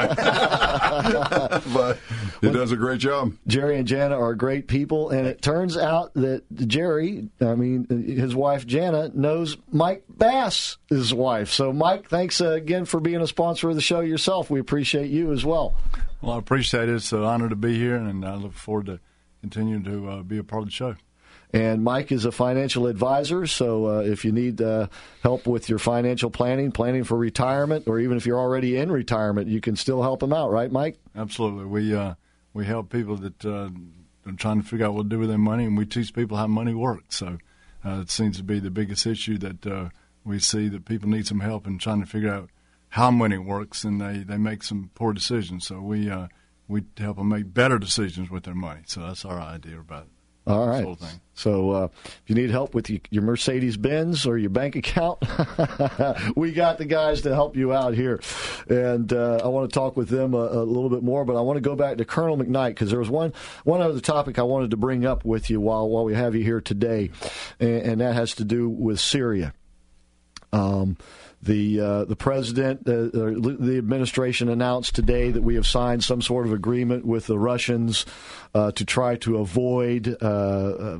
know. But he does a great job. Jerry and Jana are great people, and it turns out that Jerry, I mean, his wife Jana, knows Mike Bass, his wife. So, Mike, thanks uh, again for being a sponsor of the show yourself. We appreciate you as well. Well, I appreciate it. It's an honor to be here, and I look forward to continuing to uh, be a part of the show. And Mike is a financial advisor, so uh, if you need uh, help with your financial planning, planning for retirement, or even if you're already in retirement, you can still help him out, right, Mike? Absolutely. We uh, we help people that uh, are trying to figure out what to do with their money, and we teach people how money works. So uh, it seems to be the biggest issue that uh, we see, that people need some help in trying to figure out how money works, and they, they make some poor decisions. So we uh, we help them make better decisions with their money. So that's our idea about it. All right. So uh, if you need help with your Mercedes-Benz or your bank account, we got the guys to help you out here. And uh, I want to talk with them a, a little bit more, but I want to go back to Colonel McKnight because there was one one other topic I wanted to bring up with you while, while we have you here today, and, and that has to do with Syria. Um, the uh, the president, uh, the administration announced today that we have signed some sort of agreement with the Russians uh, to try to avoid uh, uh,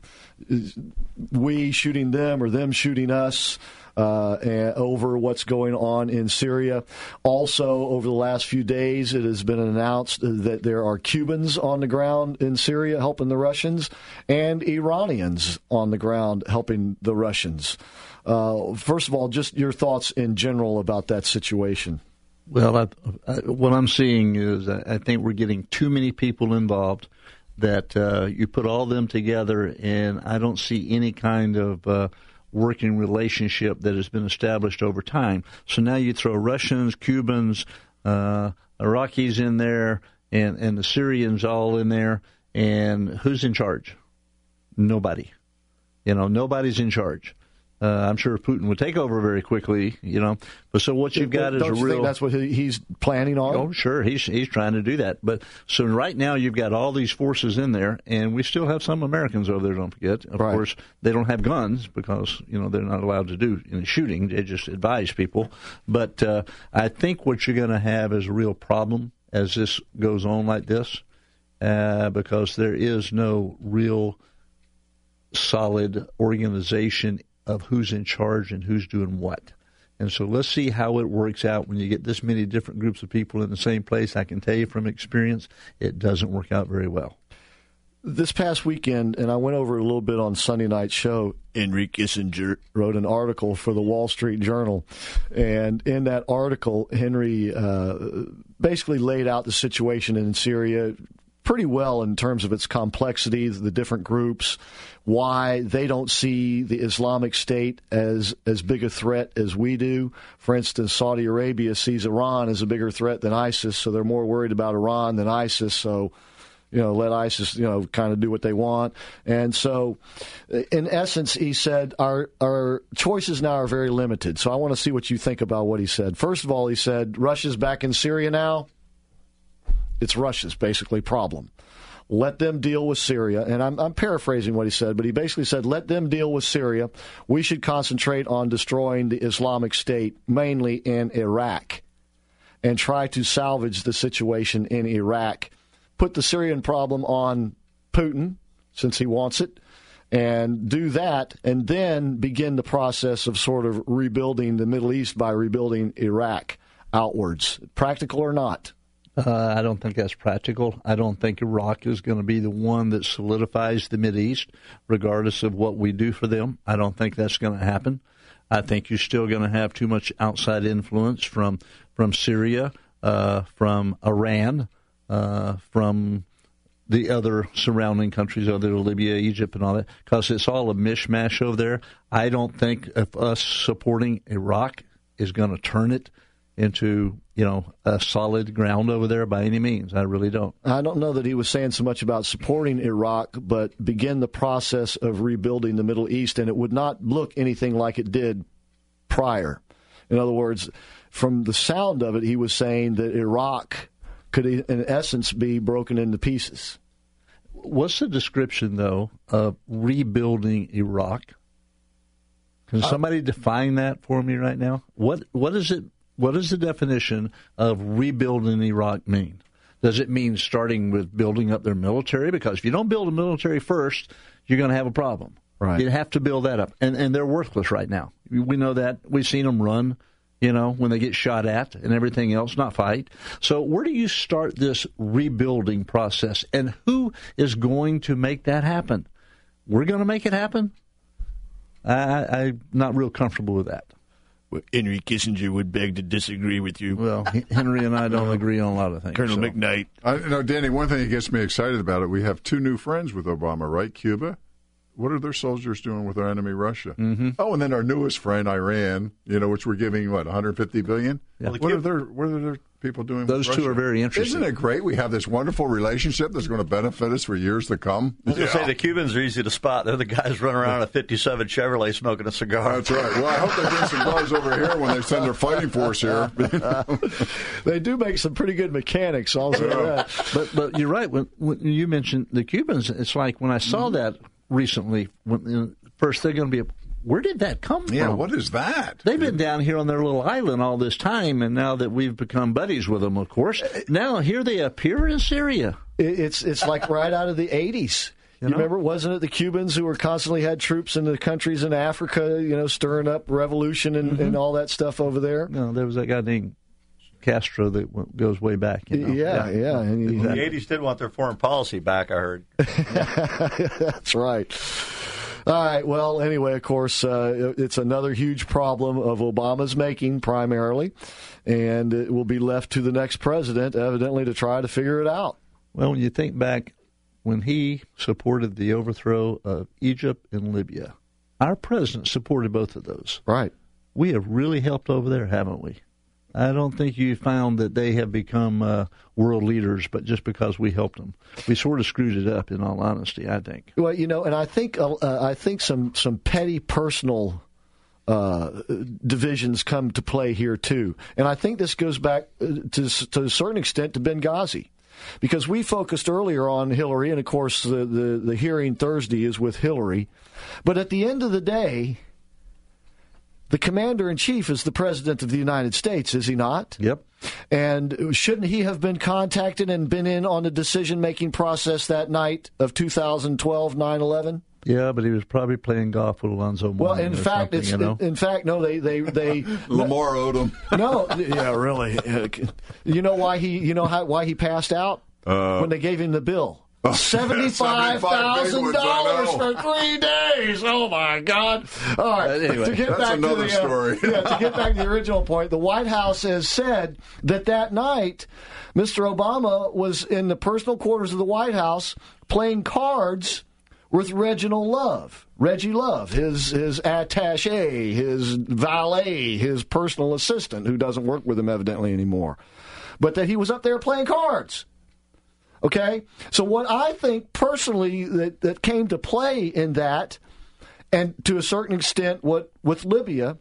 we shooting them or them shooting us. Uh, and over what's going on in Syria. Also, over the last few days, it has been announced that there are Cubans on the ground in Syria helping the Russians and Iranians on the ground helping the Russians. Uh, first of all, just your thoughts in general about that situation. Well, I, I, what I'm seeing is I think we're getting too many people involved, that uh, you put all them together, and I don't see any kind of uh, working relationship that has been established over time. So now you throw Russians, Cubans, uh, Iraqis in there, and, and the Syrians all in there, and who's in charge? Nobody. You know, nobody's in charge. Uh, I'm sure Putin would take over very quickly, you know. But so what you've got Don't is a you real. Think that's what he's planning on? Oh, sure, he's he's trying to do that. But so right now you've got all these forces in there, and we still have some Americans over there. Don't forget. Of right. course, they don't have guns because you know they're not allowed to do any shooting. They just advise people. But uh, I think what you're going to have is a real problem as this goes on like this, uh, because there is no real solid organization of who's in charge and who's doing what. And so let's see how it works out when you get this many different groups of people in the same place. I can tell you from experience, it doesn't work out very well. This past weekend, and I went over a little bit on Sunday night's show, Henry Kissinger wrote an article for the Wall Street Journal. And in that article, Henry uh, basically laid out the situation in Syria pretty well in terms of its complexity, the different groups, why they don't see the Islamic State as as big a threat as we do. For instance, Saudi Arabia sees Iran as a bigger threat than ISIS, so they're more worried about Iran than ISIS, so you know, let ISIS, you know, kind of do what they want. And so, in essence, he said, our our choices now are very limited. So I want to see what you think about what he said. First of all, he said, Russia's back in Syria now. It's Russia's basically problem. Let them deal with Syria. And I'm, I'm paraphrasing what he said, but he basically said, let them deal with Syria. We should concentrate on destroying the Islamic State, mainly in Iraq, and try to salvage the situation in Iraq. Put the Syrian problem on Putin, since he wants it, and do that, and then begin the process of sort of rebuilding the Middle East by rebuilding Iraq outwards. Practical or not? Uh, I don't think that's practical. I don't think Iraq is going to be the one that solidifies the Mideast, regardless of what we do for them. I don't think that's going to happen. I think you're still going to have too much outside influence from from Syria, uh, from Iran, uh, from the other surrounding countries, other Libya, Egypt, and all that, because it's all a mishmash over there. I don't think if us supporting Iraq is going to turn it into, you know, a solid ground over there by any means. I really don't. I don't know that he was saying so much about supporting Iraq, but begin the process of rebuilding the Middle East, and it would not look anything like it did prior. In other words, from the sound of it, he was saying that Iraq could, in essence, be broken into pieces. What's the description, though, of rebuilding Iraq? Can somebody uh, define that for me right now? What What is it? What does the definition of rebuilding Iraq mean? Does it mean starting with building up their military? Because if you don't build a military first, you're going to have a problem. Right. You have to build that up. And and they're worthless right now. We know that. We've seen them run, you know, when they get shot at and everything else, not fight. So where do you start this rebuilding process? And who is going to make that happen? We're going to make it happen? I, I'm not real comfortable with that. Well, Henry Kissinger would beg to disagree with you. Well, Henry and I don't agree on a lot of things. Colonel so. McKnight. I, you know, Danny, one thing that gets me excited about it, we have two new friends with Obama, right? Cuba. What are their soldiers doing with our enemy, Russia? Mm-hmm. Oh, and then our newest friend, Iran, you know, which we're giving, what, one hundred fifty billion dollars? Yeah. What, are their, what are their people doing Those with two Russia? are very interesting. Isn't it great? We have this wonderful relationship that's going to benefit us for years to come. I was going to say, the Cubans are easy to spot. They're the guys running around in a fifty-seven Chevrolet smoking a cigar. That's right. Well, I hope they bring cigars over here when they send their fighting force here. They do make some pretty good mechanics also. Yeah. But but you're right. When, when you mentioned the Cubans, it's like when I saw that recently, when, you know, first they're going to be where did that come Yeah, from? what is that? They've been down here on their little island all this time, and now that we've become buddies with them, of course, now here they appear in Syria. It, it's it's like right out of the eighties. You, You know? remember, wasn't it the Cubans who were constantly had troops in the countries in Africa, you know, stirring up revolution and, Mm-hmm. and all that stuff over there? No, there was that guy named Castro that w- goes way back. You know? Yeah, yeah. And he- The eighties did want their foreign policy back, I heard. That's right. All right. Well, anyway, of course, uh, it's another huge problem of Obama's making primarily, and it will be left to the next president, evidently, to try to figure it out. Well, when you think back, when he supported the overthrow of Egypt and Libya, our president supported both of those. Right. We have really helped over there, haven't we? I don't think you found that they have become uh, world leaders, but just because we helped them. We sort of screwed it up, in all honesty, I think. Well, you know, and I think uh, I think some some petty personal uh, divisions come to play here too, and I think this goes back to to a certain extent to Benghazi, because we focused earlier on Hillary, and of course the the, the hearing Thursday is with Hillary, but at the end of the day, the commander-in-chief is the president of the United States, is he not? Yep. And shouldn't he have been contacted and been in on the decision-making process that night of two thousand twelve, nine eleven? Yeah, but he was probably playing golf with Alonzo Mourning. Well, in or fact, something, it's you know? in fact no. They they they Lamar Odom. no. Yeah, really. You know why he? You know how why he passed out Uh, when they gave him the bill. Seventy-five thousand dollars for three days. Oh my God! All right. Anyway, to get that's back another to the, uh, story. yeah, to get back to the original point, the White House has said that that night, Mister Obama was in the personal quarters of the White House playing cards with Reginald Love, Reggie Love, his his attaché, his valet, his personal assistant, who doesn't work with him evidently anymore, but that he was up there playing cards. Okay? So what I think personally that, that came to play in that, and to a certain extent what with Libya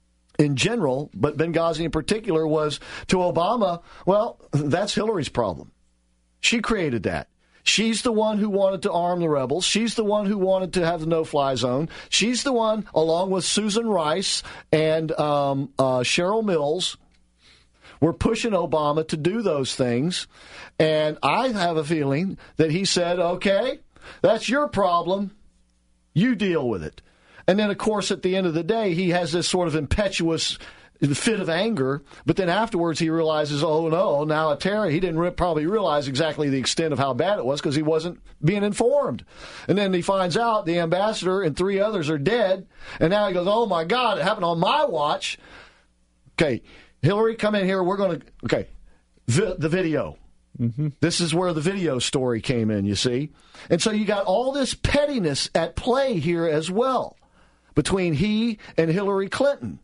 in general, but Benghazi in particular, was to Obama, well, that's Hillary's problem. She created that. She's the one who wanted to arm the rebels. She's the one who wanted to have the no-fly zone. She's the one, along with Susan Rice and um, uh, Cheryl Mills, we're pushing Obama to do those things, and I have a feeling that he said, okay, that's your problem. You deal with it. And then, of course, at the end of the day, he has this sort of impetuous fit of anger, but then afterwards he realizes, oh, no, now a terror. He didn't re- probably realize exactly the extent of how bad it was because he wasn't being informed. And then he finds out the ambassador and three others are dead, and now he goes, oh, my God, it happened on my watch. Okay, Hillary, come in here. We're going to, okay, vi- the video. Mm-hmm. This is where the video story came in, you see. And so you got all this pettiness at play here as well between he and Hillary Clinton.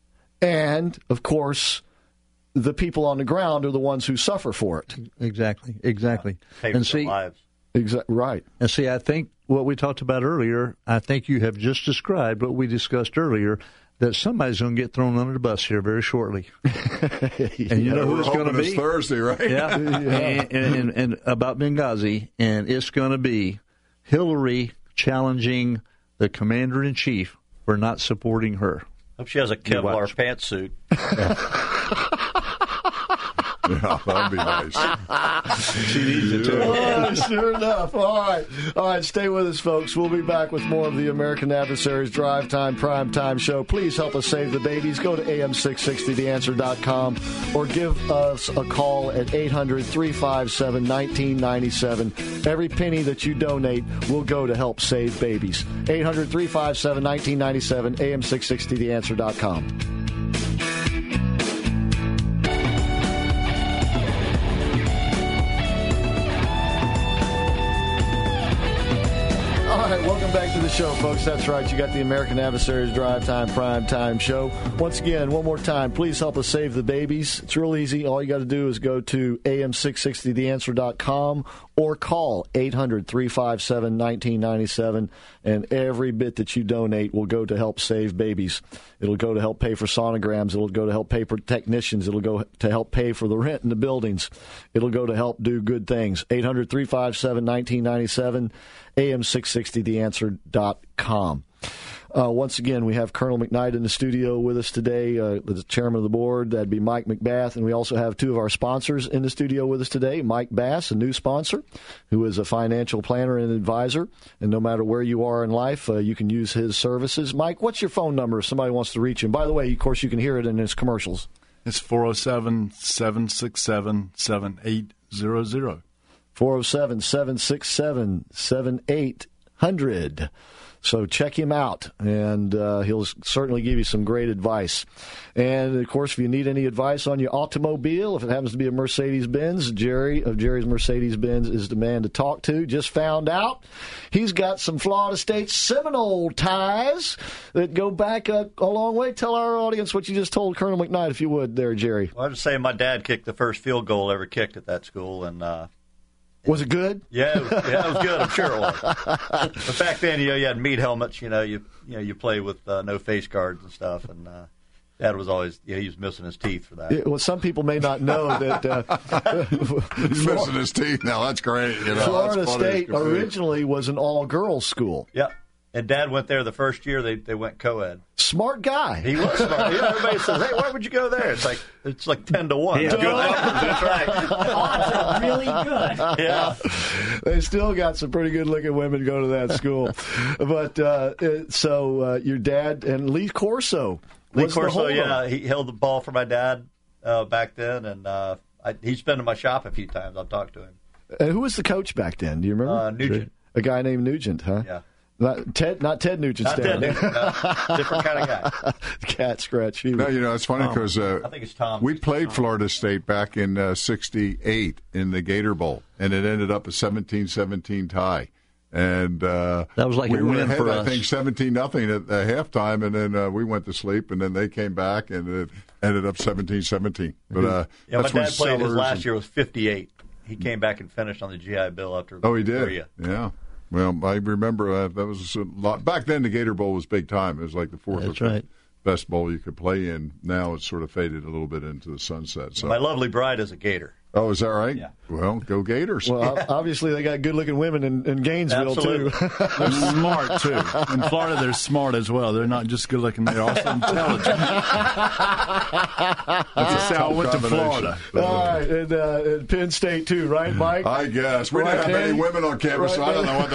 And, of course, the people on the ground are the ones who suffer for it. Exactly, exactly. Pay and for see, their lives. Exa- right. And see, I think what we talked about earlier, I think you have just described what we discussed earlier, that somebody's going to get thrown under the bus here very shortly. And you know who it's going to be? It's Thursday, right? Yeah. yeah. And, and, and about Benghazi, and it's going to be Hillary challenging the commander-in-chief for not supporting her. Hope she has a Kevlar pantsuit. Yeah, that'd be nice. She needs it too. Oh, sure enough. All right. All right. Stay with us, folks. We'll be back with more of the American Adversaries Drive Time Prime Time Show. Please help us save the babies. Go to A M six sixty the answer dot com or give us a call at eight hundred, three five seven, one nine nine seven. Every penny that you donate will go to help save babies. eight hundred, three five seven, one nine nine seven, A M six sixty the answer dot com. All right, welcome back to the show, folks. That's right. You got the American Adversaries Drive Time Prime Time Show. Once again, one more time, please help us save the babies. It's real easy. All you got to do is go to A M six sixty the answer dot com or call eight hundred, three five seven, one nine nine seven, and every bit that you donate will go to help save babies. It'll go to help pay for sonograms. It'll go to help pay for technicians. It'll go to help pay for the rent in the buildings. It'll go to help do good things. eight hundred, three five seven, one nine nine seven, A M six sixty the answer dot com. Uh, once again, we have Colonel McKnight in the studio with us today, uh, the chairman of the board. That'd be Mike McBath. And we also have two of our sponsors in the studio with us today. Mike Bass, a new sponsor, who is a financial planner and advisor. And no matter where you are in life, uh, you can use his services. Mike, what's your phone number if somebody wants to reach him? By the way, of course, you can hear it in his commercials. It's four oh seven, seven six seven, seven eight zero zero. four oh seven, seven six seven, seven eight hundred. So check him out, and uh, he'll certainly give you some great advice. And, of course, if you need any advice on your automobile, if it happens to be a Mercedes-Benz, Jerry of Jerry's Mercedes-Benz is the man to talk to. Just found out he's got some Florida State Seminole ties that go back a, a long way. Tell our audience what you just told Colonel McKnight, if you would, there, Jerry. Well, I'll just say my dad kicked the first field goal ever kicked at that school, and uh, was it good? Yeah, it was, yeah, it was good. I'm sure it was. But back then, you know, you had meat helmets. You know, you you know, you play with uh, no face guards and stuff. And uh, Dad was always, yeah, he was missing his teeth for that. Yeah, well, some people may not know that uh, he's missing his teeth now. That's great. You know, Florida State originally was an all-girls school. Yeah. And Dad went there the first year. They they went co-ed. Smart guy. He was smart. You know, everybody says, "Hey, why would you go there?" It's like it's like ten to one. Yeah, That's, That's right. Odds are really good. Yeah, they still got some pretty good-looking women go to that school. But uh, so uh, your dad and Lee Corso. Lee Corso, yeah, he held the ball for my dad uh, back then, and uh, I, he's been to my shop a few times. I've talked to him. And who was the coach back then? Do you remember? Uh, Nugent. A guy named Nugent, huh? Yeah. Not Ted, not Ted Nugent's Not dad. Ted Nugent, no. Different kind of guy. Cat scratch. No, you know, it's funny because uh, I think it's Tom. we played Florida State back in uh, sixty-eight in the Gator Bowl, and it ended up a seventeen seventeen tie. And uh, that was like we a were win ahead, for I us. think seventeen nothing at uh, halftime, and then uh, we went to sleep, and then they came back, and it ended up seventeen seventeen. But uh, yeah, my that's dad played his last and, year was fifty-eight. He came back and finished on the G I Bill after. Oh, he did. Korea. Yeah. Well, I remember uh, that was a lot. Back then, the Gator Bowl was big time. It was like the fourth That's or right. best bowl you could play in. Now it's sort of faded a little bit into the sunset. So. My lovely bride is a Gator. Oh, is that right? Yeah. Well, go Gators. Well, obviously they got good-looking women in, in Gainesville Absolutely. too. They're smart too. In Florida, they're smart as well. They're not just good-looking; they're also intelligent. That's how I went to Florida. All right, and, uh, and Penn State too, right, Mike? I guess we Right, didn't have Danny? any women on campus, Right, so I don't know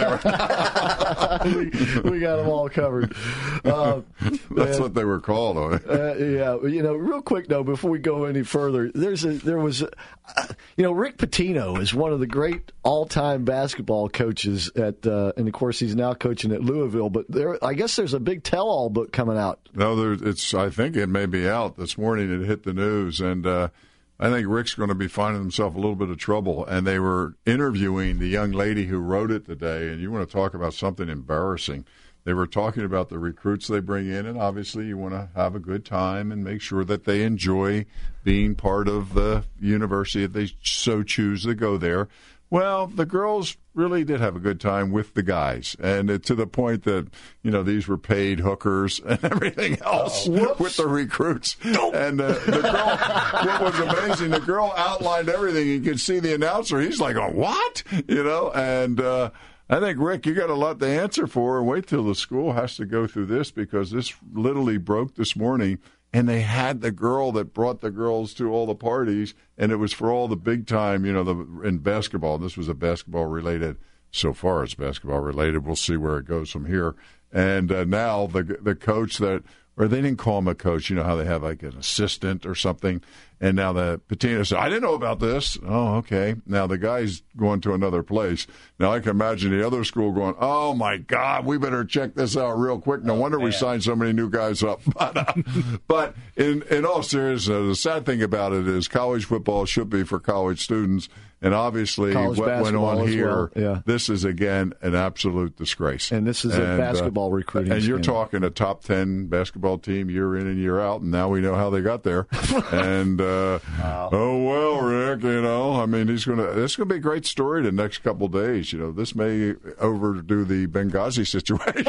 what they were. we, we got them all covered. Uh, That's and, what they were called. Uh, yeah, you know, real quick though, before we go any further, there's a there was, a, uh, you know, Rick Pitino is one of the great all-time basketball coaches at, uh, and of course he's now coaching at Louisville. But there, I guess there's a big tell-all book coming out. No, there, it's. I think it may be out this morning. It hit the news, and uh, I think Rick's going to be finding himself a little bit of trouble. And they were interviewing the young lady who wrote it today, and you want to talk about something embarrassing. They were talking about the recruits they bring in, and obviously you want to have a good time and make sure that they enjoy being part of the university if they so choose to go there. Well, the girls really did have a good time with the guys, and it, to the point that, you know, these were paid hookers and everything else Oh, with the recruits. And uh, the girl, what was amazing, the girl outlined everything. You could see the announcer. He's like, oh, what? You know, and uh, I think, Rick, you got a lot to answer for, and wait till the school has to go through this, because this literally broke this morning. And they had the girl that brought the girls to all the parties, and it was for all the big time, you know, the, in basketball. This was a basketball related. So far, it's basketball related. We'll see where it goes from here. And uh, now the the coach that, or they didn't call him a coach. You know how they have like an assistant or something. And now the Pitino said, I didn't know about this. Oh, okay. Now the guy's going to another place. Now I can imagine the other school going, oh, my God, we better check this out real quick. No oh, wonder man. we signed so many new guys up. But, uh, but in, in all seriousness, the sad thing about it is college football should be for college students. And obviously college what went on here, well. yeah. this is, again, an absolute disgrace. And this is and, a basketball uh, recruiting And you're scheme. talking a top ten basketball team year in and year out, and now we know how they got there. and, uh, wow. oh, well, Rick, you know, I mean, he's going to, this is going to be a great story the next couple of days. You know, this may overdo the Benghazi situation.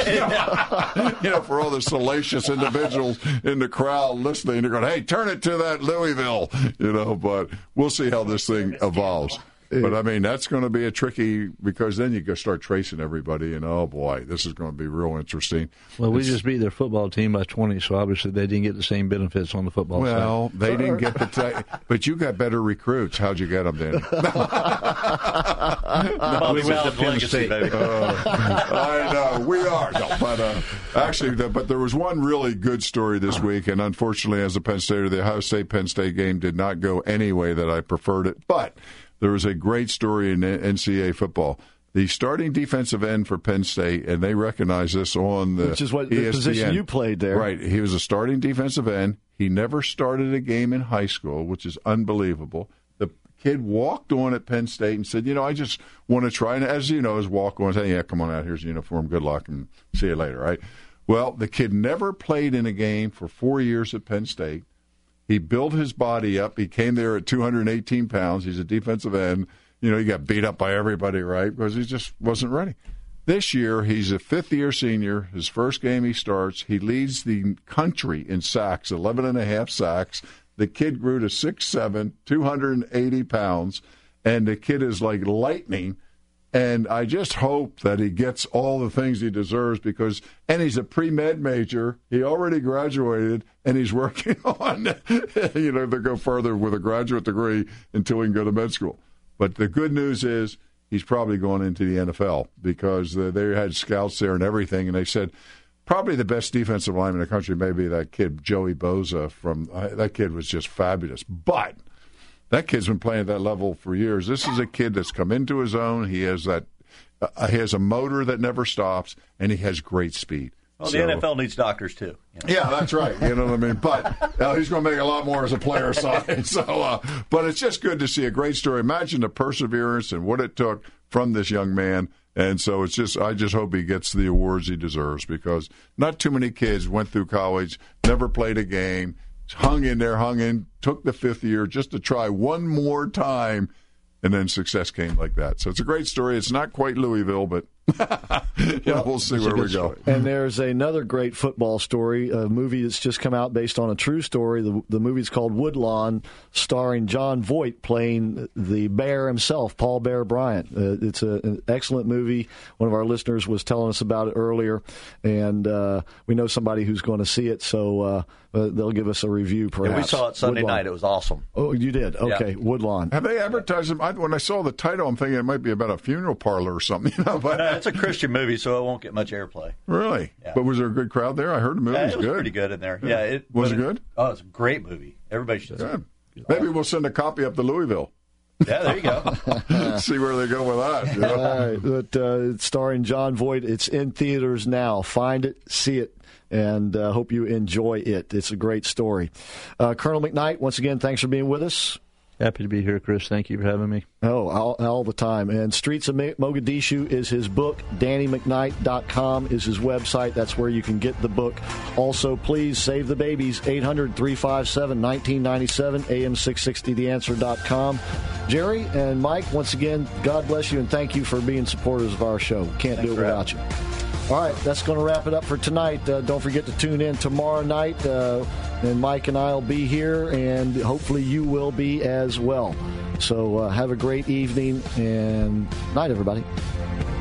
you know, for all the salacious individuals in the crowd listening, they're going, hey, turn it to that Louisville, you know, but we'll see how this thing evolves. But, I mean, that's going to be a tricky because then you go start tracing everybody, and, oh, boy, this is going to be real interesting. Well, we it's, just beat their football team by twenty, so obviously they didn't get the same benefits on the football well, side. Well, they didn't get the t- – but you got better recruits. How'd you get them then? no, we went to Penn State. Baby. Uh, I know. We are. No, but uh, actually, the, but there was one really good story this week, and unfortunately, as a Penn Stater, the Ohio State-Penn State game did not go any way that I preferred it. But there was a great story in N C double A football. The starting defensive end for Penn State, and they recognize this on the Which is what E S P N. The position you played there. Right. He was a starting defensive end. He never started a game in high school, which is unbelievable. The kid walked on at Penn State and said, you know, I just want to try. And as you know, his walk on, say, yeah, come on out, here's your uniform, good luck, and see you later, right? Well, the kid never played in a game for four years at Penn State. He built his body up. He came there at two hundred eighteen pounds. He's a defensive end. You know, he got beat up by everybody, right? Because he just wasn't ready. This year, he's a fifth-year senior. His first game he starts. He leads the country in sacks, eleven and a half sacks. The kid grew to six seven, two hundred eighty pounds, and the kid is like lightning. And I just hope that he gets all the things he deserves because, and he's a pre-med major. He already graduated, and he's working on, you know, to go further with a graduate degree until he can go to med school. But the good news is he's probably going into the N F L because they had scouts there and everything, and they said probably the best defensive lineman in the country may be that kid, Joey Bosa. From uh, that kid was just fabulous. But that kid's been playing at that level for years. This is a kid that's come into his own. He has that. Uh, he has a motor that never stops, and he has great speed. Well, so, the N F L needs doctors, too. You know? Yeah, that's right. You know what I mean? But uh, he's going to make a lot more as a player side. So, uh, but it's just good to see a great story. Imagine the perseverance and what it took from this young man. And so it's just, I just hope he gets the awards he deserves because not too many kids went through college, never played a game, hung in there, hung in, took the fifth year just to try one more time, and then success came like that. So it's a great story. It's not quite Louisville, but you know, we'll see where we go. Story. And there's another great football story, a movie that's just come out based on a true story. The, the movie's called Woodlawn, starring John Voight playing the Bear himself, Paul Bear Bryant. Uh, it's a, an excellent movie. One of our listeners was telling us about it earlier, and uh, we know somebody who's going to see it, so uh, uh, they'll give us a review, perhaps. Yeah, we saw it Sunday Woodlawn. night. It was awesome. Oh, you did? Okay, yeah. Woodlawn. Have they advertised them? I, when I saw the title, I'm thinking it might be about a funeral parlor or something. You know, but no, it's a Christian movie, so it won't get much airplay. Really? Yeah. But was there a good crowd there? I heard the movie yeah, was it was good. pretty good in there. Yeah, it was it it, good. Oh, it's a great movie. Everybody should. Good. Maybe we'll send a copy up to Louisville. Yeah, there you go. See where they go with that. You know? All right, but, uh, it's starring John Voight. It's in theaters now. Find it, see it, and uh, hope you enjoy it. It's a great story. Uh, Colonel McKnight, once again, thanks for being with us. Happy to be here, Chris. Thank you for having me. Oh, all, all the time. And Streets of Mogadishu is his book. Danny McKnight dot com is his website. That's where you can get the book. Also, please save the babies. eight hundred, three five seven, one nine nine seven, A M six sixty the answer dot com. Jerry and Mike, once again, God bless you and thank you for being supporters of our show. Can't Thanks do it without you. All right, that's going to wrap it up for tonight. Uh, don't forget to tune in tomorrow night, uh, and Mike and I will be here, and hopefully you will be as well. So uh, have a great evening, and night, everybody.